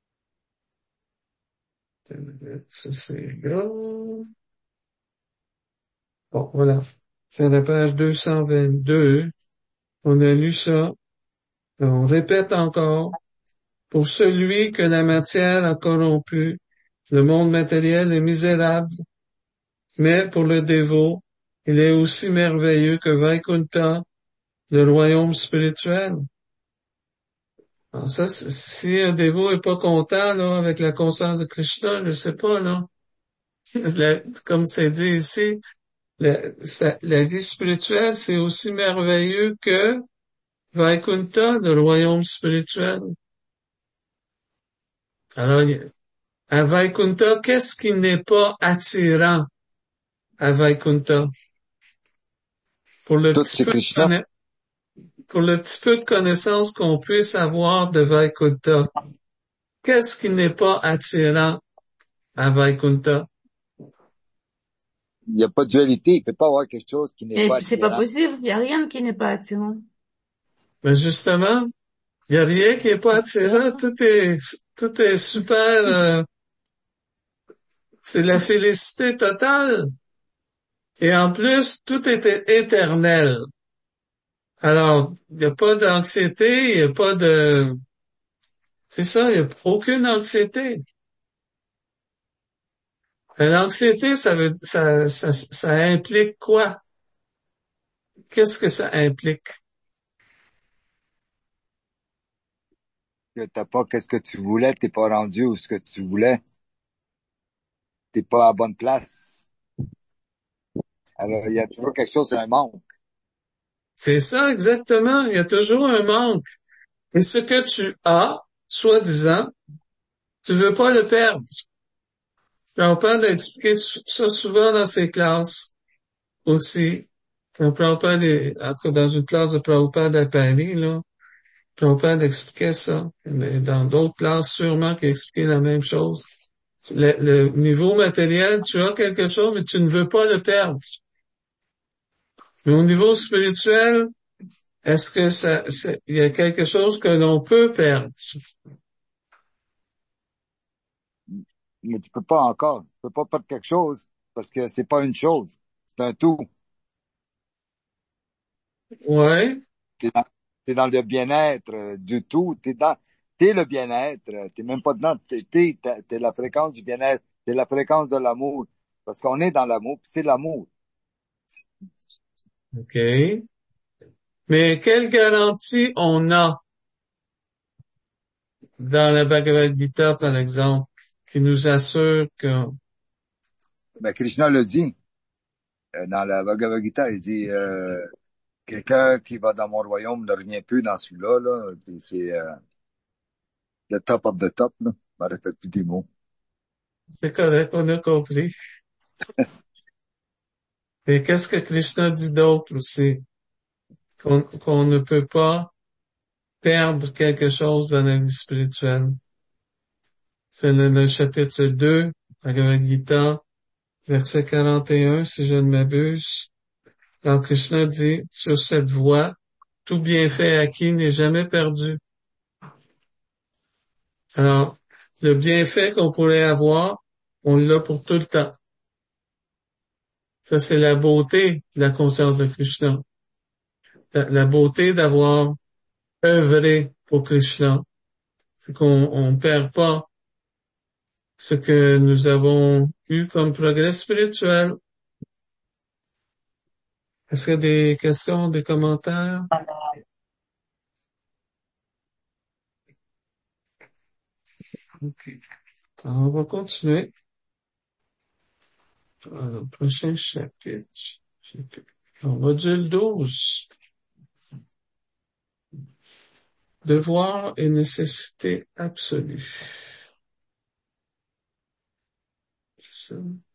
Speaker 1: ça c'est là. Bon, voilà. C'est la page 222. On a lu ça. On répète encore. Pour celui que la matière a corrompu, le monde matériel est misérable, mais pour le dévot, il est aussi merveilleux que Vaikuntha, le royaume spirituel. Alors ça, si un dévot est pas content, là, avec la conscience de Krishna, je sais pas, là. Comme c'est dit ici, la vie spirituelle, c'est aussi merveilleux que Vaikuntha, le royaume spirituel. Alors, à Vaikuntha, qu'est-ce qui n'est pas attirant à Vaikuntha? Pour le
Speaker 4: Tout
Speaker 1: petit
Speaker 4: c'est
Speaker 1: peu de
Speaker 4: Krishna.
Speaker 1: pour le petit peu de connaissances qu'on puisse avoir de Vaikuntha, qu'est-ce qui n'est pas attirant à Vaikuntha?
Speaker 4: Il n'y a pas de dualité. Il peut pas avoir quelque chose qui n'est
Speaker 3: Et
Speaker 4: pas
Speaker 3: puis c'est pas
Speaker 4: attirant.
Speaker 3: possible. Il y a rien qui n'est pas attirant.
Speaker 1: Mais justement, il y a rien qui est pas
Speaker 3: C'est ça.
Speaker 1: attirant, tout est super, c'est la félicité totale. Et en plus, tout est éternel. Alors, il n'y a pas d'anxiété, il n'y a pas de, c'est ça, il n'y a aucune anxiété. L'anxiété, ça implique quoi? Qu'est-ce que ça implique?
Speaker 4: Que t'as pas qu'est-ce que tu voulais, t'es pas rendu où ce que tu voulais. T'es pas à la bonne place. Alors, il y a toujours quelque chose, un manque.
Speaker 1: C'est ça, exactement. Il y a toujours un manque. Et ce que tu as, soi-disant, tu veux pas le perdre. Prabhupada a expliqué ça souvent dans ses classes aussi. Quand Prabhupada dans une classe de Prabhupada à Paris, là, Prabhupada expliquait ça. Mais dans d'autres classes, sûrement, qu'il expliquait la même chose. Le niveau matériel, tu as quelque chose, mais tu ne veux pas le perdre. Mais au niveau spirituel, est-ce que il y a quelque chose que l'on peut perdre?
Speaker 4: Mais tu peux pas encore. Tu peux pas perdre quelque chose parce que c'est pas une chose. C'est un tout.
Speaker 1: Ouais,
Speaker 4: T'es dans, t'es dans le bien-être du tout. T'es le bien-être. T'es même pas dedans. T'es la fréquence du bien-être. T'es la fréquence de l'amour. Parce qu'on est dans l'amour, puis c'est l'amour.
Speaker 1: ok. Mais quelle garantie on a dans la Bhagavad Gita, par exemple, qui nous assure que
Speaker 4: Ben, Krishna le dit, dans la Bhagavad Gita, il dit, quelqu'un qui va dans mon royaume ne revient plus dans celui-là, là. Puis c'est, le top of the top, là. Je me répète plus des mots.
Speaker 1: c'est correct, on a compris. Et qu'est-ce que Krishna dit d'autre aussi? Qu'on ne peut pas perdre quelque chose dans la vie spirituelle. C'est le chapitre 2, Bhagavad Gita, verset 41, si je ne m'abuse. Quand Krishna dit, sur cette voie, tout bienfait acquis n'est jamais perdu. Alors, le bienfait qu'on pourrait avoir, on l'a pour tout le temps. Ça, c'est la beauté de la conscience de Krishna. La beauté d'avoir œuvré pour Krishna. C'est qu'on perd pas ce que nous avons eu comme progrès spirituel. Est-ce qu'il y a des questions, des commentaires? OK. Alors, on va continuer. Alors, prochain chapitre. Module 12. Devoir et nécessité absolue. Ça.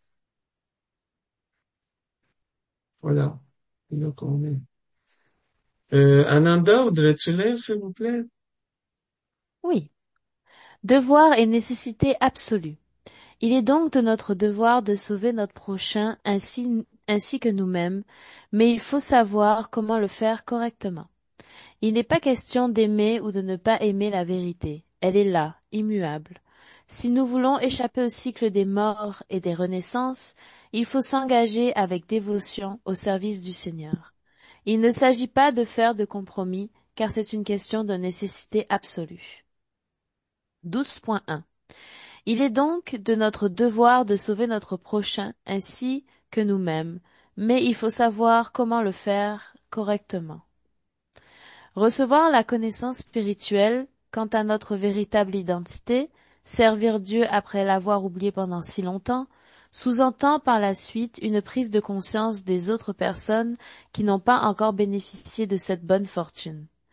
Speaker 1: Voilà. Il y en a combien? Ananda, voudrais-tu lire, s'il vous plaît?
Speaker 2: Oui. Devoir et nécessité absolue. Il est donc de notre devoir de sauver notre prochain ainsi que nous-mêmes, mais il faut savoir comment le faire correctement. Il n'est pas question d'aimer ou de ne pas aimer la vérité. Elle est là, immuable. Si nous voulons échapper au cycle des morts et des renaissances, il faut s'engager avec dévotion au service du Seigneur. Il ne s'agit pas de faire de compromis, car c'est une question de nécessité absolue. 12.1. Il est donc de notre devoir de sauver notre prochain ainsi que nous-mêmes, mais il faut savoir comment le faire correctement. Recevoir la connaissance spirituelle quant à notre véritable identité, servir Dieu après l'avoir oublié pendant si longtemps, sous-entend par la suite une prise de conscience des autres personnes qui n'ont pas encore bénéficié de cette bonne fortune.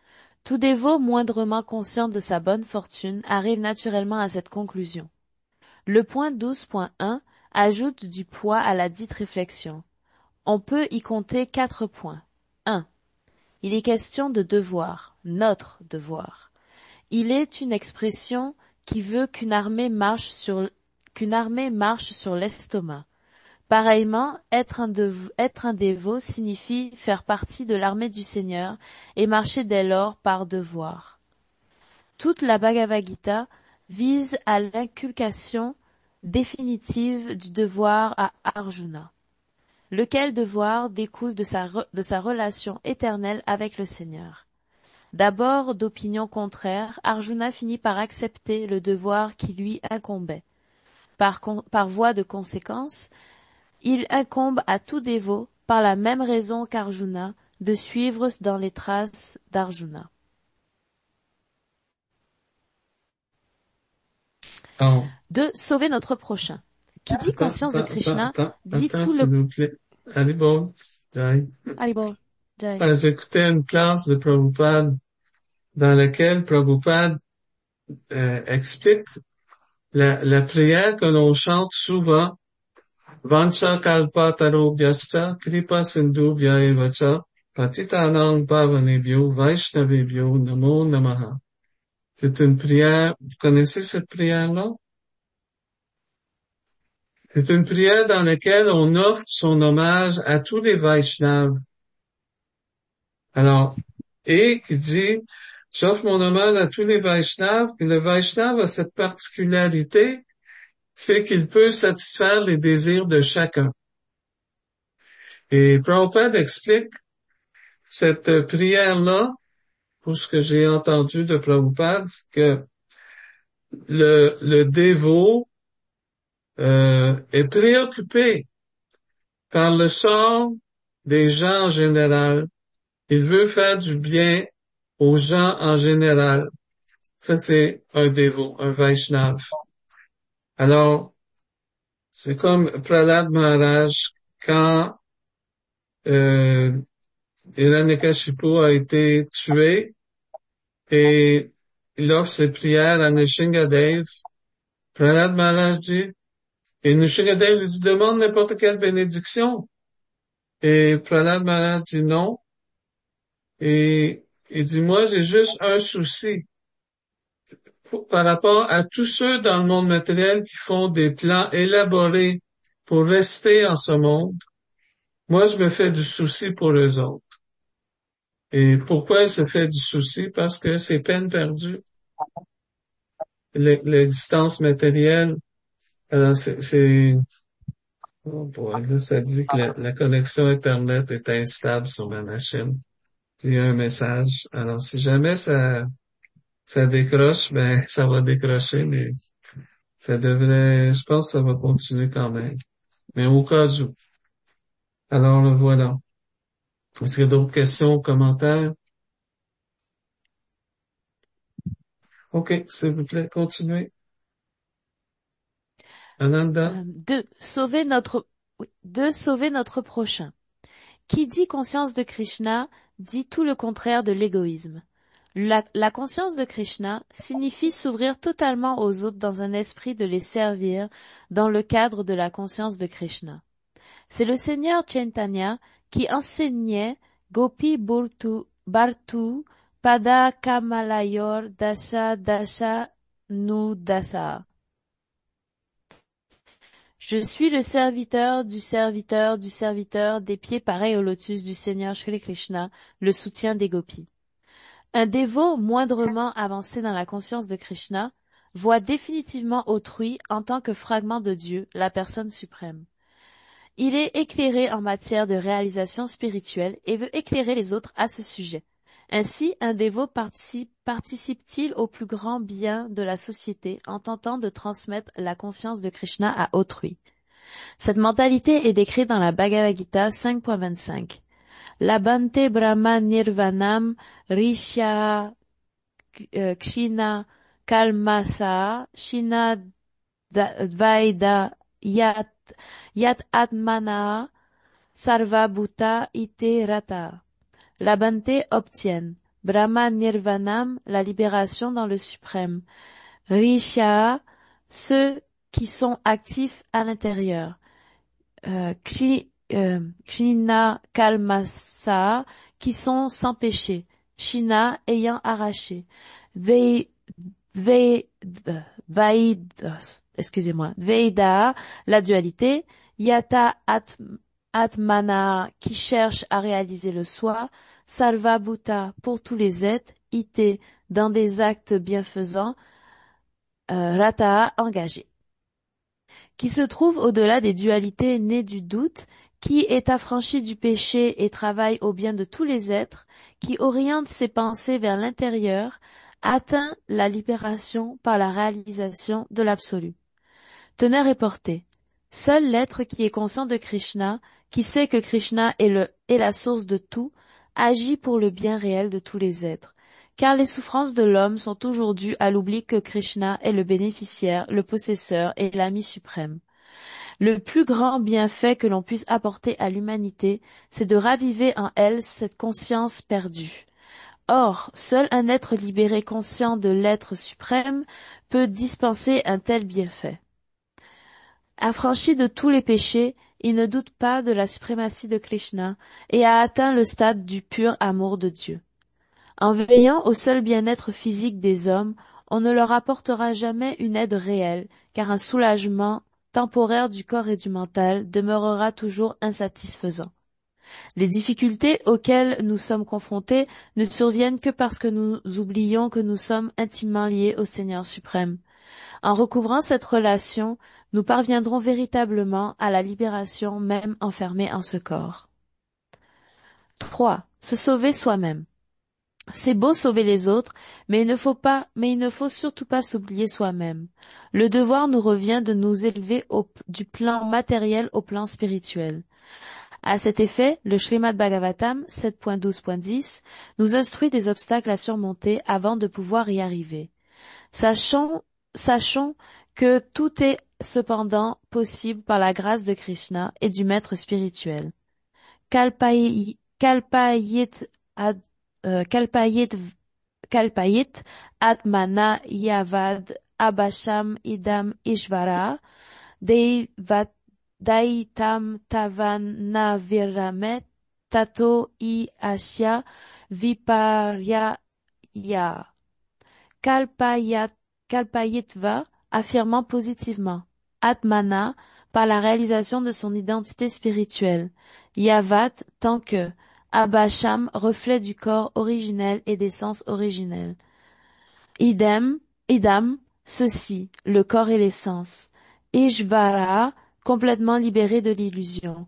Speaker 2: Tout dévot moindrement conscient de sa bonne fortune arrive naturellement à cette conclusion. Le point 12.1 ajoute du poids à la dite réflexion. On peut y compter 4 points. 1. Il est question de devoir, notre devoir. Il est une expression qui veut qu'une armée marche sur l'estomac. Pareillement, être un dévot signifie faire partie de l'armée du Seigneur et marcher dès lors par devoir. Toute la Bhagavad Gita vise à l'inculcation définitive du devoir à Arjuna, lequel devoir découle de sa relation éternelle avec le Seigneur. D'abord d'opinion contraire, Arjuna finit par accepter le devoir qui lui incombait. Par voie de conséquence, il incombe à tout dévot, par la même raison qu'Arjuna, de suivre dans les traces d'Arjuna.
Speaker 1: Oh.
Speaker 2: De sauver notre prochain. Qui dit conscience de Krishna, dit
Speaker 1: attends,
Speaker 2: tout
Speaker 1: s'il
Speaker 2: le...
Speaker 1: vous plaît. Allez, bon, Jai.
Speaker 2: Haribol, Jai.
Speaker 1: J'écoutais une classe de Prabhupada dans laquelle Prabhupada explique la prière que l'on chante souvent. Vancha kalpa tarobhyascha kripa sindhubhya evacha patitanang pavanebhyo vaishnavebhyo namo namaha. C'est une prière, vous connaissez cette prière-là? C'est une prière dans laquelle on offre son hommage à tous les Vaishnavas. Alors, et qui dit, j'offre mon hommage à tous les Vaishnavas, et le Vaishnava a cette particularité, c'est qu'il peut satisfaire les désirs de chacun. Et Prabhupada explique cette prière-là, pour ce que j'ai entendu de Prabhupada, que le dévot est préoccupé par le sort des gens en général. Il veut faire du bien aux gens en général. Ça, c'est un dévot, un Vaishnav. Alors, c'est comme Prahlad Maharaj, quand Hiranyakashipu a été tué et il offre ses prières à Nrsingadev. Prahlad Maharaj dit, et Nrsingadev lui dit, demande n'importe quelle bénédiction. Et Prahlad Maharaj dit non. Et il dit, moi, j'ai juste un souci. Par rapport à tous ceux dans le monde matériel qui font des plans élaborés pour rester en ce monde, moi, je me fais du souci pour eux autres. Et pourquoi il se fait du souci? Parce que c'est peine perdue. L'existence matérielle, oh boy, là, ça dit que la connexion Internet est instable sur ma machine. Puis il y a un message. Alors, si jamais ça décroche, ben, ça va décrocher, mais ça devrait, je pense que ça va continuer quand même. Mais au cas où. Alors, le voilà. Est-ce qu'il y a d'autres questions, commentaires? OK, s'il vous plaît, continuez. Ananda.
Speaker 2: De sauver notre prochain. Qui dit conscience de Krishna, dit tout le contraire de l'égoïsme. La conscience de Krishna signifie s'ouvrir totalement aux autres dans un esprit de les servir dans le cadre de la conscience de Krishna. C'est le Seigneur Chaitanya qui enseignait Gopi Bhartu Pada Kamalayor Dasha Dasha Nudasa. Je suis le serviteur du serviteur du serviteur des pieds pareils au lotus du Seigneur Shri Krishna, le soutien des gopis. Un dévot moindrement avancé dans la conscience de Krishna voit définitivement autrui en tant que fragment de Dieu, la personne suprême. Il est éclairé en matière de réalisation spirituelle et veut éclairer les autres à ce sujet. Ainsi, un dévot participe-t-il au plus grand bien de la société en tentant de transmettre la conscience de Krishna à autrui. Cette mentalité est décrite dans la Bhagavad Gita 5.25. Labante Brahma Nirvanam Rishya Kshina Kalmasa Shina Dvaida Yat Atmana Sarva Bhuta Ite Rata. Labante obtiennent, Brahma Nirvanam, la libération dans le suprême. Risha, ceux qui sont actifs à l'intérieur. Kshina Kalmasa, qui sont sans péché. Shina, ayant arraché. Dve, Dveida, la dualité. Yata Atmana, qui cherche à réaliser le soi. Sarva Bhuta, pour tous les êtres. Ite, dans des actes bienfaisants. Rata, engagé. Qui se trouve au-delà des dualités nées du doute, qui est affranchi du péché et travaille au bien de tous les êtres, qui oriente ses pensées vers l'intérieur, atteint la libération par la réalisation de l'absolu. Teneur est porté. Seul l'être qui est conscient de Krishna, qui sait que Krishna est la source de tout, agit pour le bien réel de tous les êtres. Car les souffrances de l'homme sont toujours dues à l'oubli que Krishna est le bénéficiaire, le possesseur et l'ami suprême. Le plus grand bienfait que l'on puisse apporter à l'humanité, c'est de raviver en elle cette conscience perdue. Or, seul un être libéré conscient de l'être suprême peut dispenser un tel bienfait. Affranchi de tous les péchés, il ne doute pas de la suprématie de Krishna et a atteint le stade du pur amour de Dieu. En veillant au seul bien-être physique des hommes, on ne leur apportera jamais une aide réelle, car un soulagement temporaire du corps et du mental demeurera toujours insatisfaisant. Les difficultés auxquelles nous sommes confrontés ne surviennent que parce que nous oublions que nous sommes intimement liés au Seigneur suprême. En recouvrant cette relation, nous parviendrons véritablement à la libération même enfermée en ce corps. 3. Se sauver soi-même. C'est beau sauver les autres, mais il ne faut surtout pas s'oublier soi-même. Le devoir nous revient de nous élever du plan matériel au plan spirituel. À cet effet, le Srimad Bhagavatam 7.12.10 nous instruit des obstacles à surmonter avant de pouvoir y arriver. Sachons que tout est cependant possible par la grâce de Krishna et du maître spirituel. Kalpayit Atmana Yavad Abasham Idam Ishvara Daitam Tavana Viramet Tato I Asya Viparya Kalpayitva, affirmant positivement. Atmana, par la réalisation de son identité spirituelle. Yavat, tant que. Abasham, reflet du corps originel et des sens originels. Idam, ceci, le corps et les sens. Ishvara, complètement libéré de l'illusion.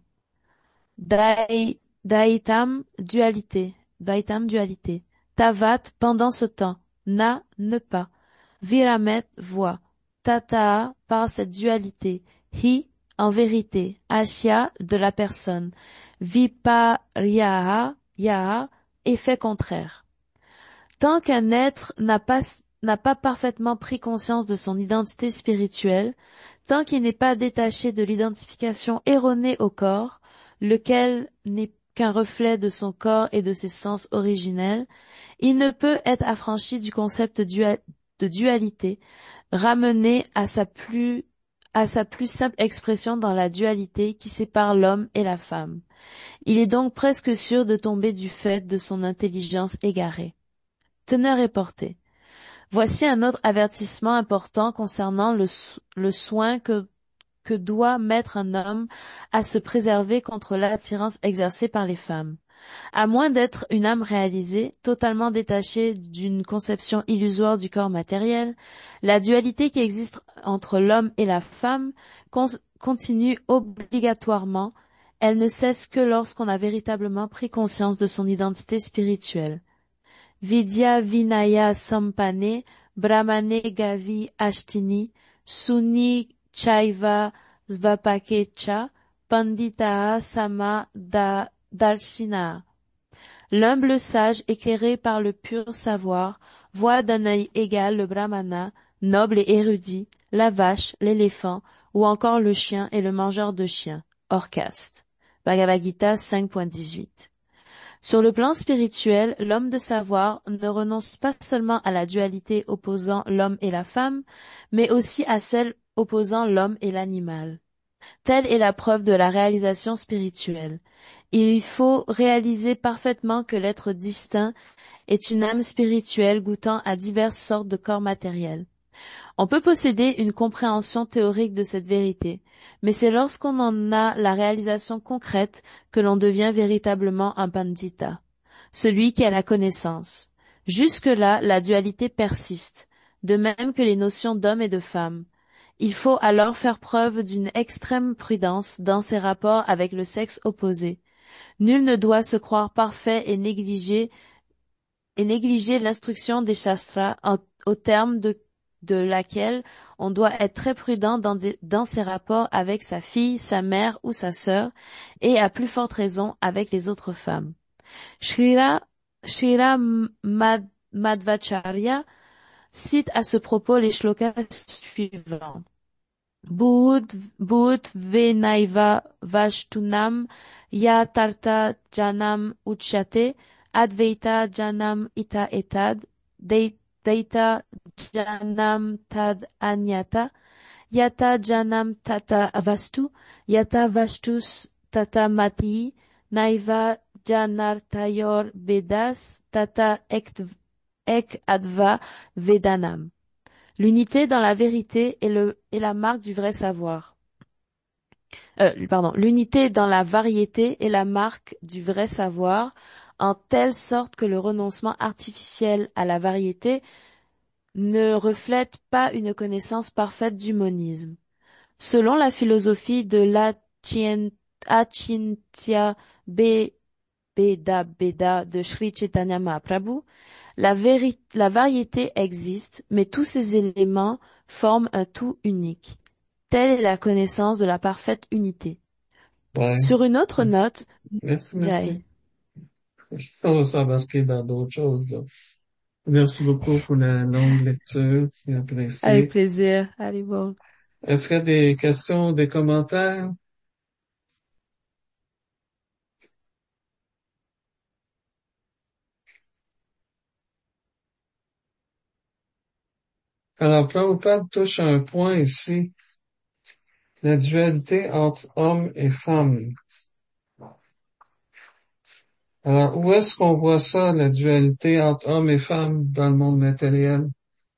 Speaker 2: Daitam, dualité. Tavat, pendant ce temps. Na, ne pas. Viramet, voix. Tata, par cette dualité. Hi, en vérité. Ashya, de la personne. Viparyaha, effet contraire. Tant qu'un être n'a pas parfaitement pris conscience de son identité spirituelle, tant qu'il n'est pas détaché de l'identification erronée au corps, lequel n'est qu'un reflet de son corps et de ses sens originels, il ne peut être affranchi du concept de dualité, ramené à sa plus simple expression dans la dualité qui sépare l'homme et la femme. Il est donc presque sûr de tomber du fait de son intelligence égarée. Teneur est porté. Voici un autre avertissement important concernant le soin que doit mettre un homme à se préserver contre l'attirance exercée par les femmes. À moins d'être une âme réalisée, totalement détachée d'une conception illusoire du corps matériel, la dualité qui existe entre l'homme et la femme continue obligatoirement. Elle ne cesse que lorsqu'on a véritablement pris conscience de son identité spirituelle. Vidya Vinaya Sampane Brahmane Gavi Ashtini Suni Chaiva Svapakecha Pandita Sama Darshina. L'humble sage éclairé par le pur savoir voit d'un œil égal le brahmana, noble et érudit, la vache, l'éléphant ou encore le chien et le mangeur de chiens, hors caste. Bhagavad Gita 5.18. Sur le plan spirituel, l'homme de savoir ne renonce pas seulement à la dualité opposant l'homme et la femme, mais aussi à celle opposant l'homme et l'animal. Telle est la preuve de la réalisation spirituelle. Il faut réaliser parfaitement que l'être distinct est une âme spirituelle goûtant à diverses sortes de corps matériels. On peut posséder une compréhension théorique de cette vérité, mais c'est lorsqu'on en a la réalisation concrète que l'on devient véritablement un pandita, celui qui a la connaissance. Jusque-là, la dualité persiste, de même que les notions d'homme et de femme. Il faut alors faire preuve d'une extrême prudence dans ses rapports avec le sexe opposé. Nul ne doit se croire parfait et négliger l'instruction des shastras au terme de laquelle on doit être très prudent dans ses rapports avec sa fille, sa mère ou sa sœur, et à plus forte raison avec les autres femmes. Shrira Madhvacharya cite à ce propos les shlokas suivants. Bhut venaiva vashtunam ya tarta janam uchyate advaita janam ita etad deita janam tad anyata yata janam tata vastu yata vastus tata mati naiva janartayor vedas tata ek adva vedanam. L'unité dans la vérité est la marque du vrai savoir. L'unité dans la variété est la marque du vrai savoir, en telle sorte que le renoncement artificiel à la variété ne reflète pas une connaissance parfaite du monisme. Selon la philosophie de l'Achintya Beda de Sri Chaitanya Mahaprabhu, la variété existe, mais tous ces éléments forment un tout unique. Telle est la connaissance de la parfaite unité.
Speaker 1: Ouais.
Speaker 2: Sur une autre note,
Speaker 1: Merci.
Speaker 2: Jai.
Speaker 1: On va s'embarquer dans d'autres choses, là. Merci beaucoup pour la longue lecture, c'est apprécié.
Speaker 2: Avec plaisir. Allez, bon.
Speaker 1: Est-ce qu'il y a des questions, des commentaires? Alors, Prabhupada touche à un point ici, la dualité entre hommes et femmes. Alors, où est-ce qu'on voit ça, la dualité entre hommes et femmes dans le monde matériel?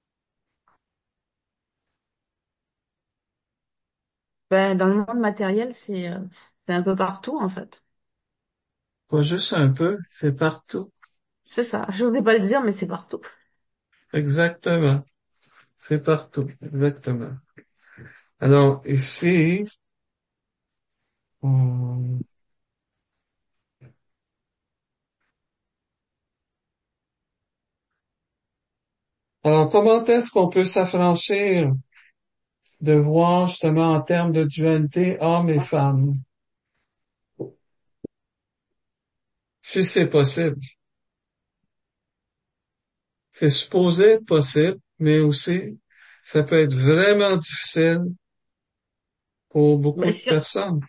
Speaker 3: Ben, dans le monde matériel, c'est un peu partout, en fait.
Speaker 1: Pas juste un peu, c'est partout.
Speaker 3: C'est ça. Je voulais pas le dire, mais c'est partout.
Speaker 1: Exactement. C'est partout. Exactement. Alors, ici, on- alors, comment est-ce qu'on peut s'affranchir de voir justement en termes de dualité hommes et femmes? Si c'est possible. C'est supposé être possible, mais aussi, ça peut être vraiment difficile pour beaucoup
Speaker 3: Ben,
Speaker 1: de personnes.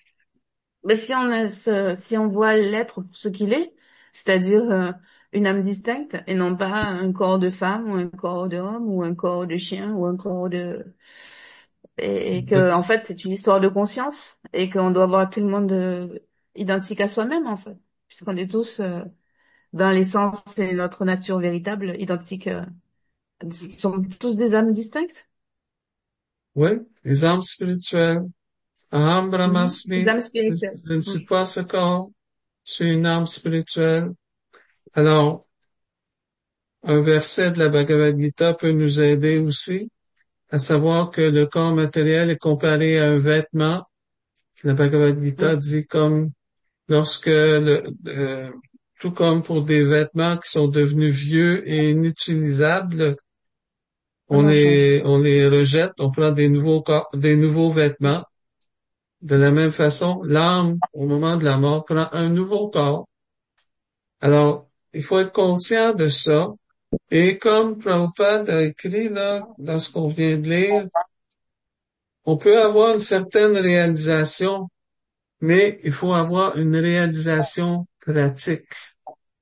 Speaker 3: si on voit l'être pour ce qu'il est, c'est-à-dire une âme distincte et non pas un corps de femme ou un corps d'homme ou un corps de chien ou un corps de et que en fait c'est une histoire de conscience et qu'on doit voir tout le monde identique à soi-même en fait, puisqu'on est tous dans l'essence et notre nature véritable identiques, nous sommes tous des âmes distinctes.
Speaker 1: Oui, les âmes spirituelles. Aham
Speaker 3: Des
Speaker 1: Brahmasmi,
Speaker 3: âmes spirituelles.
Speaker 1: je ne suis pas ce corps, je suis une âme spirituelle. Alors, un verset de la Bhagavad Gita peut nous aider aussi à savoir que le corps matériel est comparé à un vêtement. La Bhagavad Gita dit comme lorsque tout comme pour des vêtements qui sont devenus vieux et inutilisables,
Speaker 3: On en change.
Speaker 1: on les rejette, on prend des nouveaux vêtements. De la même façon, l'âme, au moment de la mort, prend un nouveau corps. Alors, il faut être conscient de ça. Et comme Prabhupada a écrit là, dans ce qu'on vient de lire, on peut avoir une certaine réalisation, mais il faut avoir une réalisation pratique.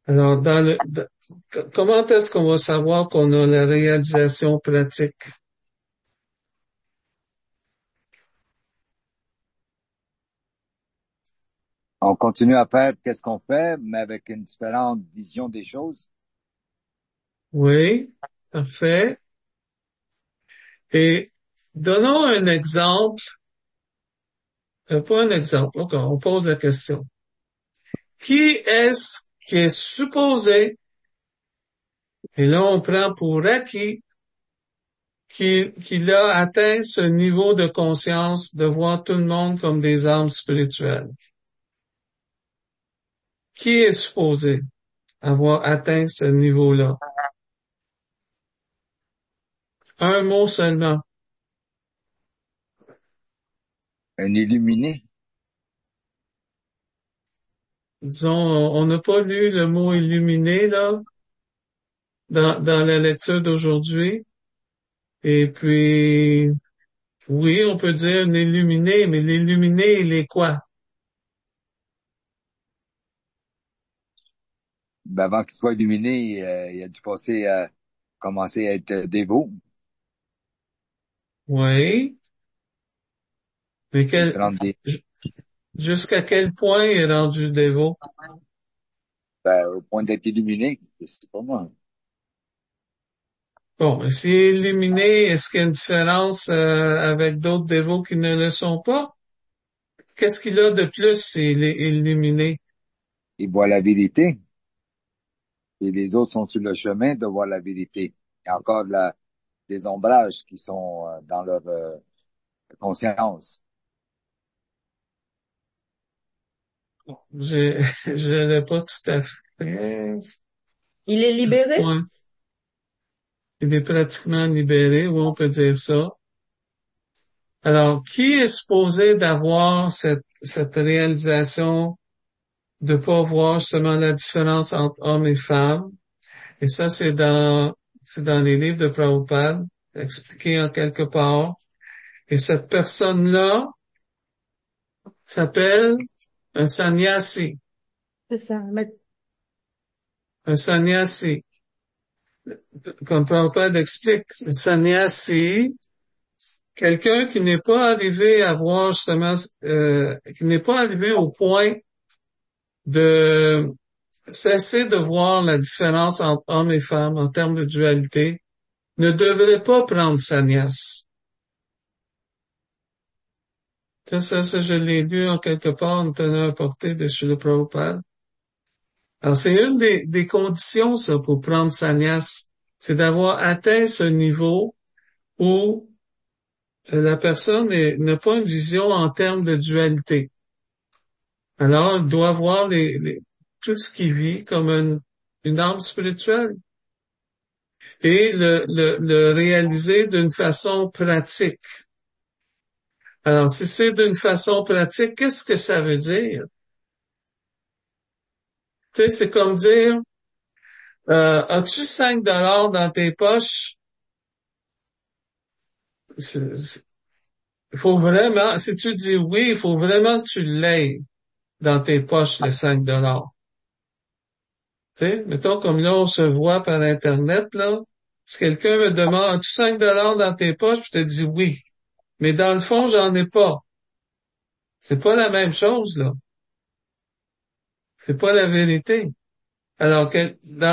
Speaker 1: Alors, comment est-ce qu'on va savoir qu'on a la réalisation pratique?
Speaker 4: On continue à faire qu'est-ce qu'on fait, mais avec une différente vision des choses.
Speaker 1: Oui, parfait. Et donnons un exemple, pas un exemple, ok, on pose la question. Qui est-ce qui est supposé, et là on prend pour acquis, qu'il a atteint ce niveau de conscience de voir tout le monde comme des âmes spirituelles? Qui est supposé avoir atteint ce niveau-là? Un mot seulement.
Speaker 4: Un illuminé.
Speaker 1: Disons, on n'a pas lu le mot illuminé, là, dans la lecture d'aujourd'hui. Et puis, oui, on peut dire un illuminé, mais l'illuminé, il est quoi?
Speaker 4: Ben, avant qu'il soit illuminé, il a dû commencer à être dévot
Speaker 1: Oui, mais
Speaker 4: et prendre
Speaker 1: jusqu'à quel point il est rendu dévot?
Speaker 4: au point d'être illuminé. C'est pas moi.
Speaker 1: Bon, mais s'il est illuminé, est-ce qu'il y a une différence avec d'autres dévots qui ne le sont pas? Qu'est-ce qu'il a de plus s'il est illuminé?
Speaker 4: Il voit la vérité et les autres sont sur le chemin de voir la vérité. Il y a encore des ombrages qui sont dans leur conscience.
Speaker 1: Je je l'ai pas tout à fait.
Speaker 3: Il est libéré?
Speaker 1: Ouais. Il est pratiquement libéré, oui, on peut dire ça. Alors, qui est supposé d'avoir cette réalisation de pas voir justement la différence entre hommes et femmes? Et ça, c'est dans les livres de Prabhupada, expliqué en quelque part. Et cette personne-là s'appelle un sannyasi.
Speaker 3: C'est ça. Mais
Speaker 1: Un sannyasi. Comme Prabhupada explique, un sannyasi, quelqu'un qui n'est pas arrivé à voir justement, qui n'est pas arrivé au point de cesser de voir la différence entre hommes et femmes en termes de dualité, ne devrait pas prendre sannyas. Ça, je l'ai lu en quelque part, en tenant à portée de Srila Prabhupada. Alors, c'est une des conditions, ça, pour prendre sannyas, c'est d'avoir atteint ce niveau où la personne n'a pas une vision en termes de dualité. Alors, elle doit voir tout ce qui vit comme une âme spirituelle et le réaliser d'une façon pratique. Alors, si c'est d'une façon pratique, qu'est-ce que ça veut dire? Tu sais, c'est comme dire, as-tu 5 dollars dans tes poches? Il faut vraiment, si tu dis oui, il faut vraiment que tu l'aies dans tes poches, les 5 dollars. Tu sais, mettons comme là, on se voit par Internet, là. Si quelqu'un me demande, as-tu 5 dollars dans tes poches? Je te dis oui. Mais dans le fond, j'en ai pas. C'est pas la même chose, là. C'est pas la vérité. Alors que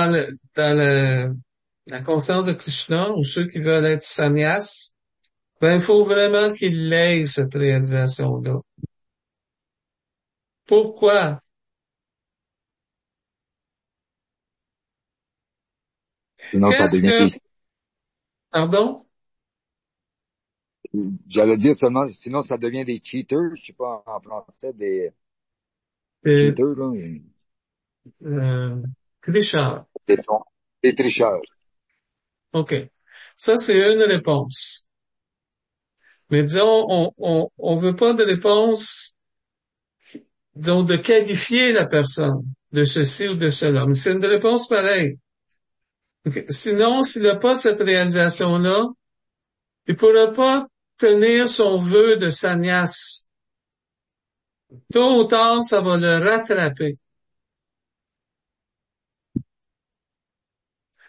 Speaker 1: la conscience de Krishna, ou ceux qui veulent être sannyas, ben, il faut vraiment qu'ils aient cette réalisation-là. Pourquoi?
Speaker 4: Sinon, ça
Speaker 1: Qu'est-ce
Speaker 4: devient
Speaker 1: que, pardon?
Speaker 4: j'allais dire seulement, sinon ça devient des cheaters, je sais pas en français, des
Speaker 1: Euh,
Speaker 4: cheaters, là,
Speaker 1: euh, Richard.
Speaker 4: des, des tricheurs.
Speaker 1: OK. Ça, c'est une réponse. Mais disons, on veut pas de réponse, disons, de qualifier la personne de ceci ou de cela. Mais c'est une réponse pareille. OK. Sinon, s'il n'a pas cette réalisation-là, il pourra pas tenir son vœu de sannyas. Tôt ou tard, ça va le rattraper.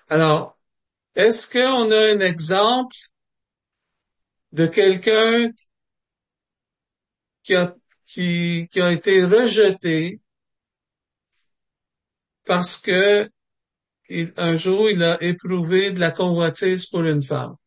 Speaker 1: Alors, est-ce qu'on a un exemple de quelqu'un qui a, qui a été rejeté parce que un jour il a éprouvé de la convoitise pour une femme?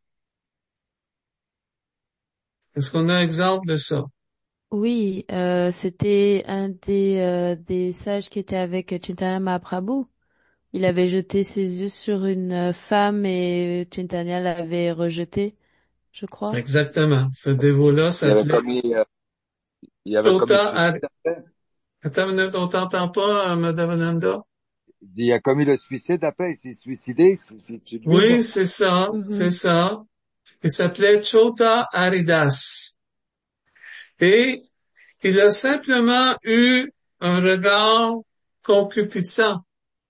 Speaker 1: Est-ce qu'on a un exemple de ça?
Speaker 2: Oui, c'était un des sages qui était avec Chaitanya Mahaprabhu. Il avait jeté ses yeux sur une femme et Chaitanya l'avait rejeté, je crois.
Speaker 1: Exactement. Ce dévot-là
Speaker 4: Il avait
Speaker 1: s'appelait
Speaker 4: commis, euh, il avait commis le
Speaker 1: Chota
Speaker 4: suicide après.
Speaker 1: Attends une minute, on t'entend pas, Madame Ananda?
Speaker 4: Il a commis le suicide après, il s'est suicidé, c'est lui,
Speaker 1: Oui,
Speaker 4: là.
Speaker 1: c'est ça, c'est
Speaker 2: Mhm.
Speaker 1: ça. Il s'appelait Chota Haridas. Et il a simplement eu un regard concupissant.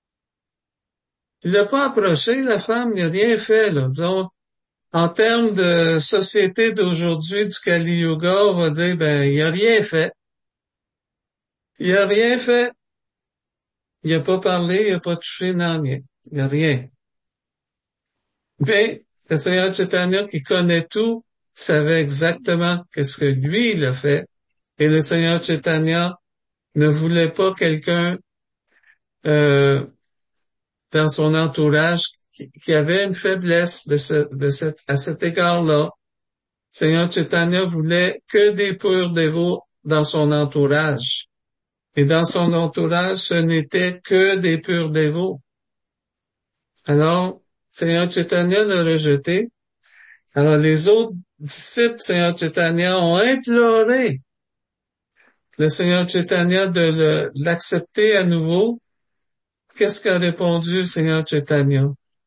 Speaker 1: Il n'a pas approché la femme, il n'a rien fait, là. Disons, en termes de société d'aujourd'hui, du Kali Yuga, on va dire, ben, il n'a rien fait. Il n'a rien fait. Il n'a pas parlé, il n'a pas touché, non, rien. Il n'a rien. Mais le Seigneur Chaitanya, qui connaît tout, savait exactement qu'est-ce que lui, il a fait. Et le Seigneur Chaitanya ne voulait pas quelqu'un euh, dans son entourage qui avait une faiblesse à cet égard-là. Seigneur Chaitanya voulait que des purs dévots dans son entourage. Et dans son entourage, ce n'était que des purs dévots. Alors, Seigneur Chaitanya l'a rejeté. Alors, les autres disciples du Seigneur Chaitanya ont imploré le Seigneur Chaitanya de l'accepter à nouveau. Qu'est-ce qu'a répondu le Seigneur Chaitanya?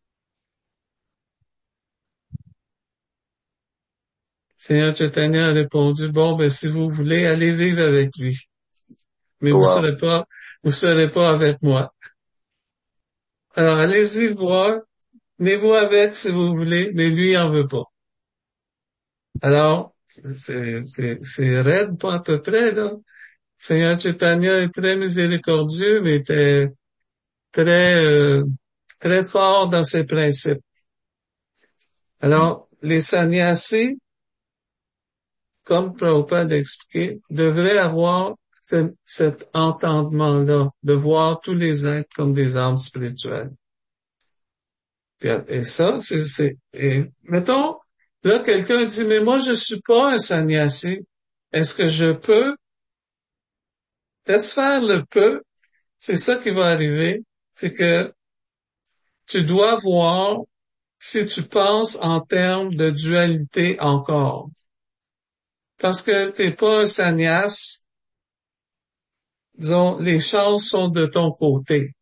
Speaker 1: Seigneur Chaitanya a répondu, bon, ben, si vous voulez, allez vivre avec lui. Mais
Speaker 4: Wow.
Speaker 1: vous serez pas avec moi. Alors, allez-y voir, venez-vous avec si vous voulez, mais lui, il en veut pas. Alors, c'est raide, pas à peu près, là. Seigneur Chaitanya est très miséricordieux, mais était très, très fort dans ses principes. Alors, les sannyasis, comme Prabhupada a expliqué, devraient avoir cet entendement-là, de voir tous les êtres comme des âmes spirituelles. Et ça, et mettons, là, quelqu'un dit, mais moi, je suis pas un sannyasi. Est-ce que je peux? Laisse faire le peu. C'est ça qui va arriver. C'est que tu dois voir si tu penses en termes de dualité encore. Parce que t'es pas un sannyas, disons, les chances sont de ton côté,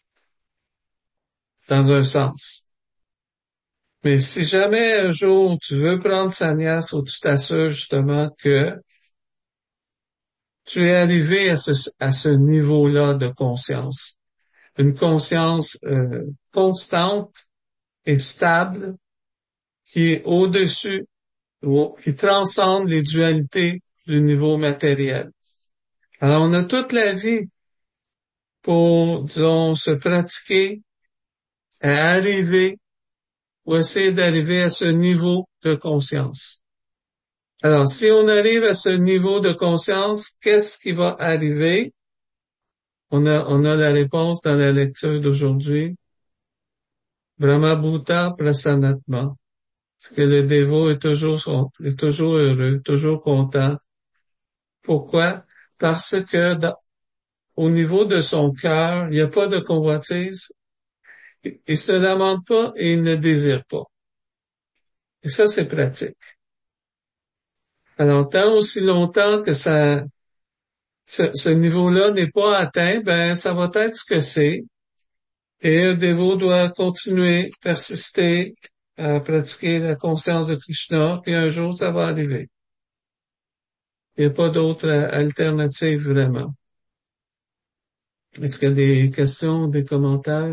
Speaker 1: dans un sens. Mais si jamais un jour tu veux prendre sannyas ou tu t'assures justement que tu es arrivé à ce niveau-là de conscience, une conscience constante et stable qui est au-dessus, qui transcende les dualités du niveau matériel. Alors on a toute la vie pour, disons, se pratiquer à arriver ou essayer d'arriver à ce niveau de conscience. Alors, si on arrive à ce niveau de conscience, qu'est-ce qui va arriver? On a la réponse dans la lecture d'aujourd'hui. Brahma-bhuta prasanatma. C'est que le dévot est toujours heureux, toujours content. Pourquoi? Parce que au niveau de son cœur, il n'y a pas de convoitise. Il se lamente pas et il ne désire pas. Et ça, c'est pratique. Alors, tant aussi longtemps que ce niveau-là n'est pas atteint, ben, ça va être ce que c'est. Et un dévot doit continuer, persister à pratiquer la conscience de Krishna, puis un jour, ça va arriver. Il n'y a pas d'autre alternative vraiment. Est-ce qu'il y a des questions, des commentaires?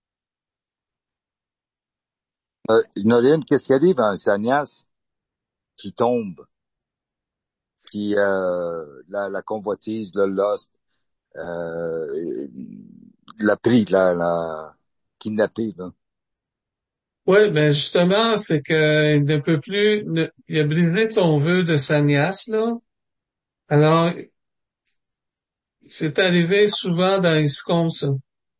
Speaker 4: Noline, qu'est-ce qui arrive à un sannyas qui tombe, qui, la convoitise, le lust, l'a pris, la kidnappé, là?
Speaker 1: Ouais, ben justement, c'est que il ne peut plus, il a brisé son vœu de sannyas, là. Alors, c'est arrivé souvent dans ISKCON, ça.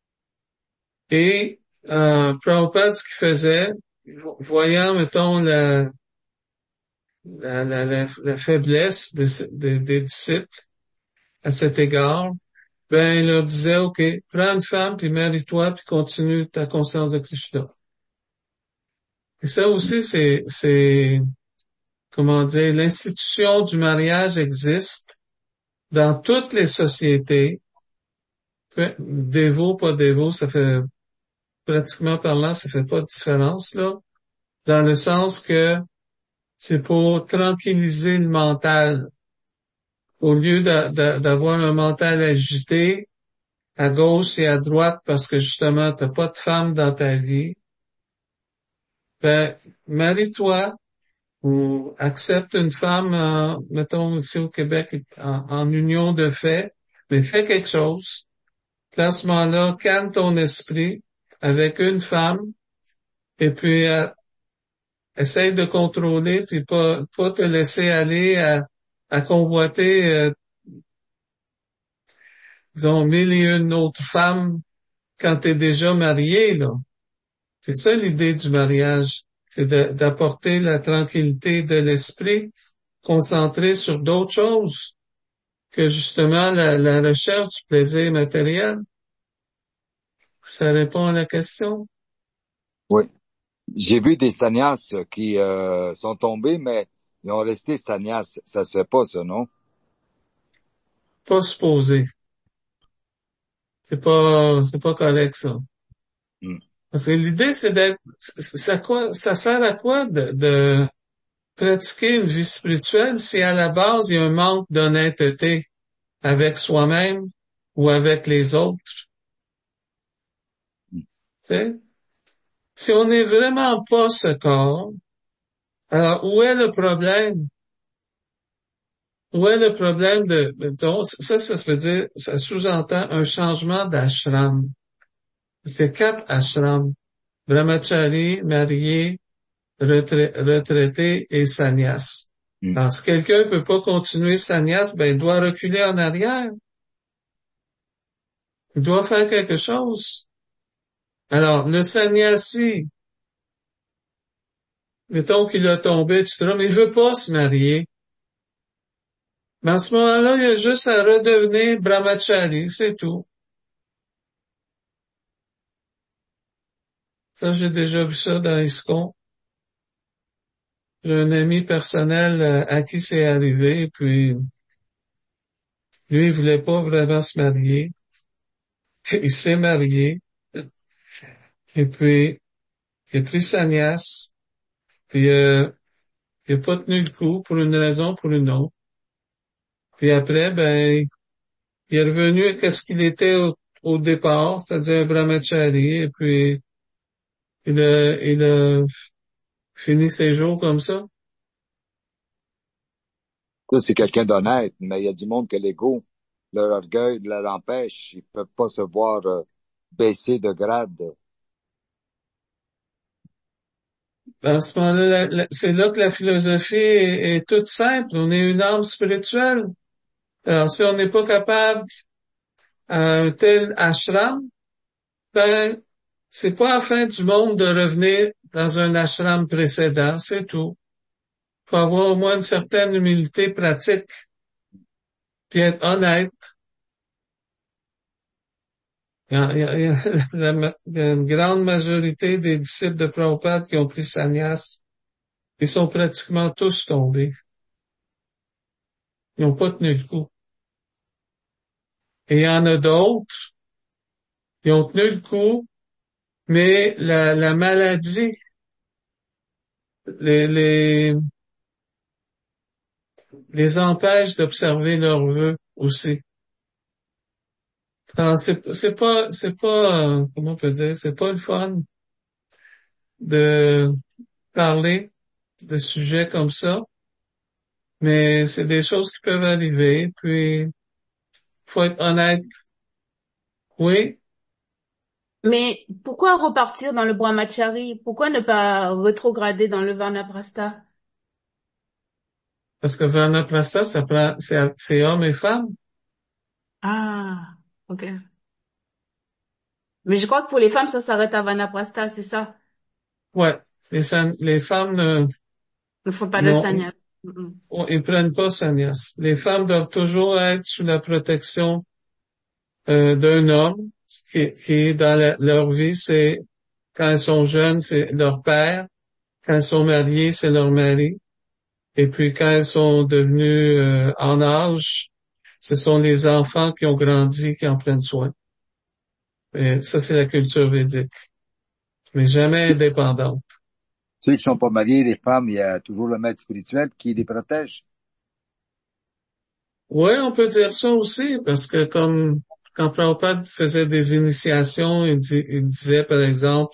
Speaker 1: Et Prabhupada, ce qu'il faisait, voyant, mettons, la faiblesse des disciples à cet égard, ben, il leur disait, OK, prends une femme, puis marie-toi, puis continue ta conscience de Krishna. Et ça aussi, comment dire, l'institution du mariage existe dans toutes les sociétés, dévot, pas dévot, ça fait, pratiquement parlant, ça fait pas de différence, là, dans le sens que c'est pour tranquilliser le mental. Au lieu d'avoir un mental agité à gauche et à droite parce que justement, t'as pas de femme dans ta vie, ben, marie-toi ou accepte une femme, mettons ici au Québec, en union de fait, mais fais quelque chose. Puis à ce moment-là, calme ton esprit avec une femme et puis essaye de contrôler puis pas te laisser aller à convoiter, disons, mille et une autres femmes quand t'es déjà marié, là. C'est ça l'idée du mariage. C'est d'apporter la tranquillité de l'esprit, concentré sur d'autres choses que justement la recherche du plaisir matériel. Ça répond à la question.
Speaker 4: Oui. J'ai vu des sannyas qui sont tombés, mais ils ont resté sannyas. Ça se fait pas, ça, non?
Speaker 1: Pas supposé. C'est pas correct, ça.
Speaker 4: Hmm.
Speaker 1: Parce que l'idée, c'est ça sert à quoi de pratiquer une vie spirituelle si à la base, il y a un manque d'honnêteté avec soi-même ou avec les autres? Tu sais? Si on n'est vraiment pas ce corps, alors où est le problème? Où est le problème donc, ça veut dire, ça sous-entend un changement d'ashram. C'est 4 ashrams. Brahmachari, marié, retraité et sannyas.
Speaker 4: Hmm.
Speaker 1: Alors, si quelqu'un peut pas continuer sannyas, ben, il doit reculer en arrière. Il doit faire quelque chose. Alors, le sannyasi, mettons qu'il a tombé, etc., mais il veut pas se marier. Mais à ce moment-là, il a juste à redevenir brahmachari, c'est tout. Ça, j'ai déjà vu ça dans ISKCON. J'ai un ami personnel à qui c'est arrivé, puis lui, il voulait pas vraiment se marier. Il s'est marié, et puis il a pris sannyas, puis il a pas tenu le coup pour une raison ou pour une autre. Puis après, ben, il est revenu à ce qu'il était au départ, c'est-à-dire un brahmachari, et puis il a fini ses jours comme ça.
Speaker 4: Ça, c'est quelqu'un d'honnête, mais il y a du monde que l'ego, leur orgueil leur empêche. Ils peuvent pas se voir baisser de grade.
Speaker 1: À ce moment-là, c'est là que la philosophie est toute simple. On est une âme spirituelle. Alors, si on n'est pas capable à un tel ashram, ben, c'est pas la fin du monde de revenir dans un ashram précédent, c'est tout. Faut avoir au moins une certaine humilité pratique, puis être honnête. Il y a une grande majorité des disciples de Prabhupada qui ont pris sannyas. Ils sont pratiquement tous tombés. Ils n'ont pas tenu le coup. Et il y en a d'autres, qui ont tenu le coup, mais la maladie, les, les, les empêche d'observer leurs vœux aussi. Alors, c'est pas, comment on peut dire, c'est pas le fun de parler de sujets comme ça, mais c'est des choses qui peuvent arriver, puis faut être honnête. Oui,
Speaker 3: Mais pourquoi repartir dans le brahmachari? Pourquoi ne pas rétrograder dans le vanaprastha?
Speaker 1: Parce que Vanaprastha, c'est hommes et femmes.
Speaker 3: Ah, ok. Mais je crois que pour les femmes, ça s'arrête à vanaprastha, c'est ça?
Speaker 1: Ouais. Les femmes
Speaker 3: Ne font pas de
Speaker 1: non,
Speaker 3: sannyas. Mhm.
Speaker 1: ils prennent pas sannyas. Les femmes doivent toujours être sous la protection d'un homme qui est dans leur vie, c'est quand elles sont jeunes, c'est leur père. Quand elles sont mariées, c'est leur mari. Et puis quand elles sont devenues en âge, ce sont les enfants qui ont grandi qui en prennent soin. Et ça, c'est la culture védique. Mais jamais
Speaker 4: Ceux,
Speaker 1: indépendante.
Speaker 4: ceux qui sont pas mariés, les femmes, il y a toujours le maître spirituel qui les protège.
Speaker 1: Oui, on peut dire ça aussi, parce que comme quand Prabhupada faisait des initiations, il disait par exemple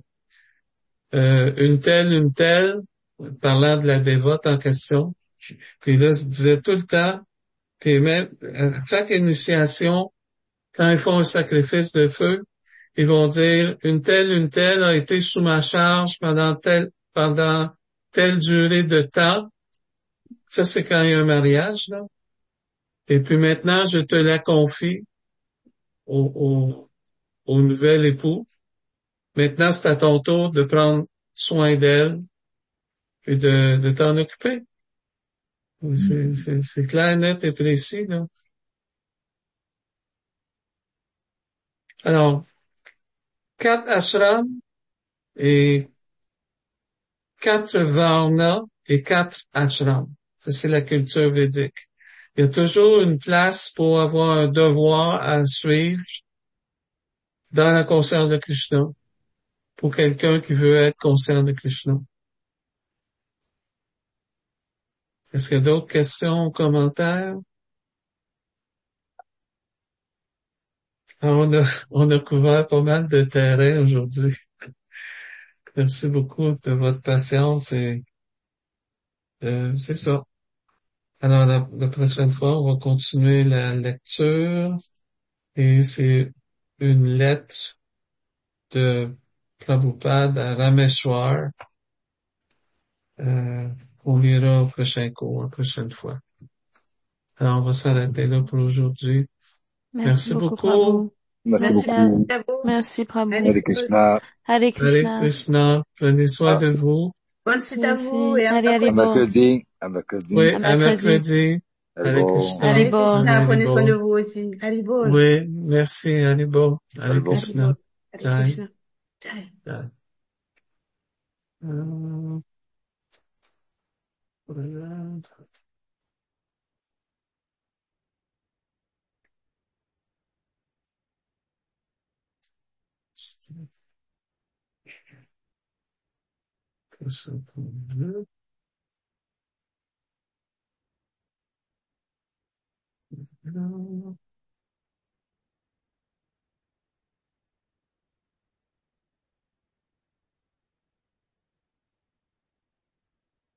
Speaker 1: une telle, parlant de la dévote en question. Puis là, il disait tout le temps, puis même à chaque initiation, quand ils font un sacrifice de feu, ils vont dire une telle a été sous ma charge pendant telle durée de temps. Ça, c'est quand il y a un mariage, là. Et puis maintenant, je te la confie au, au, au nouvel époux. Maintenant, c'est à ton tour de prendre soin d'elle et de t'en occuper. C'est clair, net et précis, là. Alors, 4 ashrams et 4 varnas et 4 ashrams. Ça, c'est la culture védique. Il y a toujours une place pour avoir un devoir à suivre dans la conscience de Krishna pour quelqu'un qui veut être conscient de Krishna. Est-ce qu'il y a d'autres questions ou commentaires? Alors, on a couvert pas mal de terrain aujourd'hui. Merci beaucoup de votre patience et c'est ça. Alors, la prochaine fois, on va continuer la lecture et c'est une lettre de Prabhupada à Rameshwar euh, qu'on lira au prochain cours, la prochaine fois. Alors, on va s'arrêter là pour aujourd'hui.
Speaker 2: Merci
Speaker 1: Merci
Speaker 2: beaucoup,
Speaker 1: beaucoup.
Speaker 2: Prabhu.
Speaker 4: Merci
Speaker 2: Merci à,
Speaker 4: beaucoup.
Speaker 3: À vous.
Speaker 2: merci, Prabhu.
Speaker 3: Allez,
Speaker 4: Hare Krishna.
Speaker 2: Hare
Speaker 1: Hare
Speaker 2: Krishna.
Speaker 1: Krishna. Prenez soin
Speaker 4: Ah,
Speaker 1: de vous.
Speaker 3: bonne suite à vous
Speaker 2: Merci.
Speaker 3: et
Speaker 2: Hare
Speaker 3: encore
Speaker 4: à
Speaker 2: Haribo.
Speaker 4: mercredi. À mercredi.
Speaker 1: Oui,
Speaker 2: À
Speaker 1: à
Speaker 2: mercredi.
Speaker 1: mercredi. Hare
Speaker 4: Haribo.
Speaker 1: Krishna.
Speaker 3: Hare
Speaker 2: Haribo.
Speaker 3: Krishna, prenez soin de
Speaker 1: Haribo.
Speaker 3: vous aussi. Haribol.
Speaker 1: Oui, merci, Haribo. Hare
Speaker 4: Haribo.
Speaker 1: Krishna.
Speaker 3: Haribol. Hare
Speaker 1: Jai.
Speaker 3: Krishna. Jai.
Speaker 1: Jai. Euh, voilà. Que ça tombe là.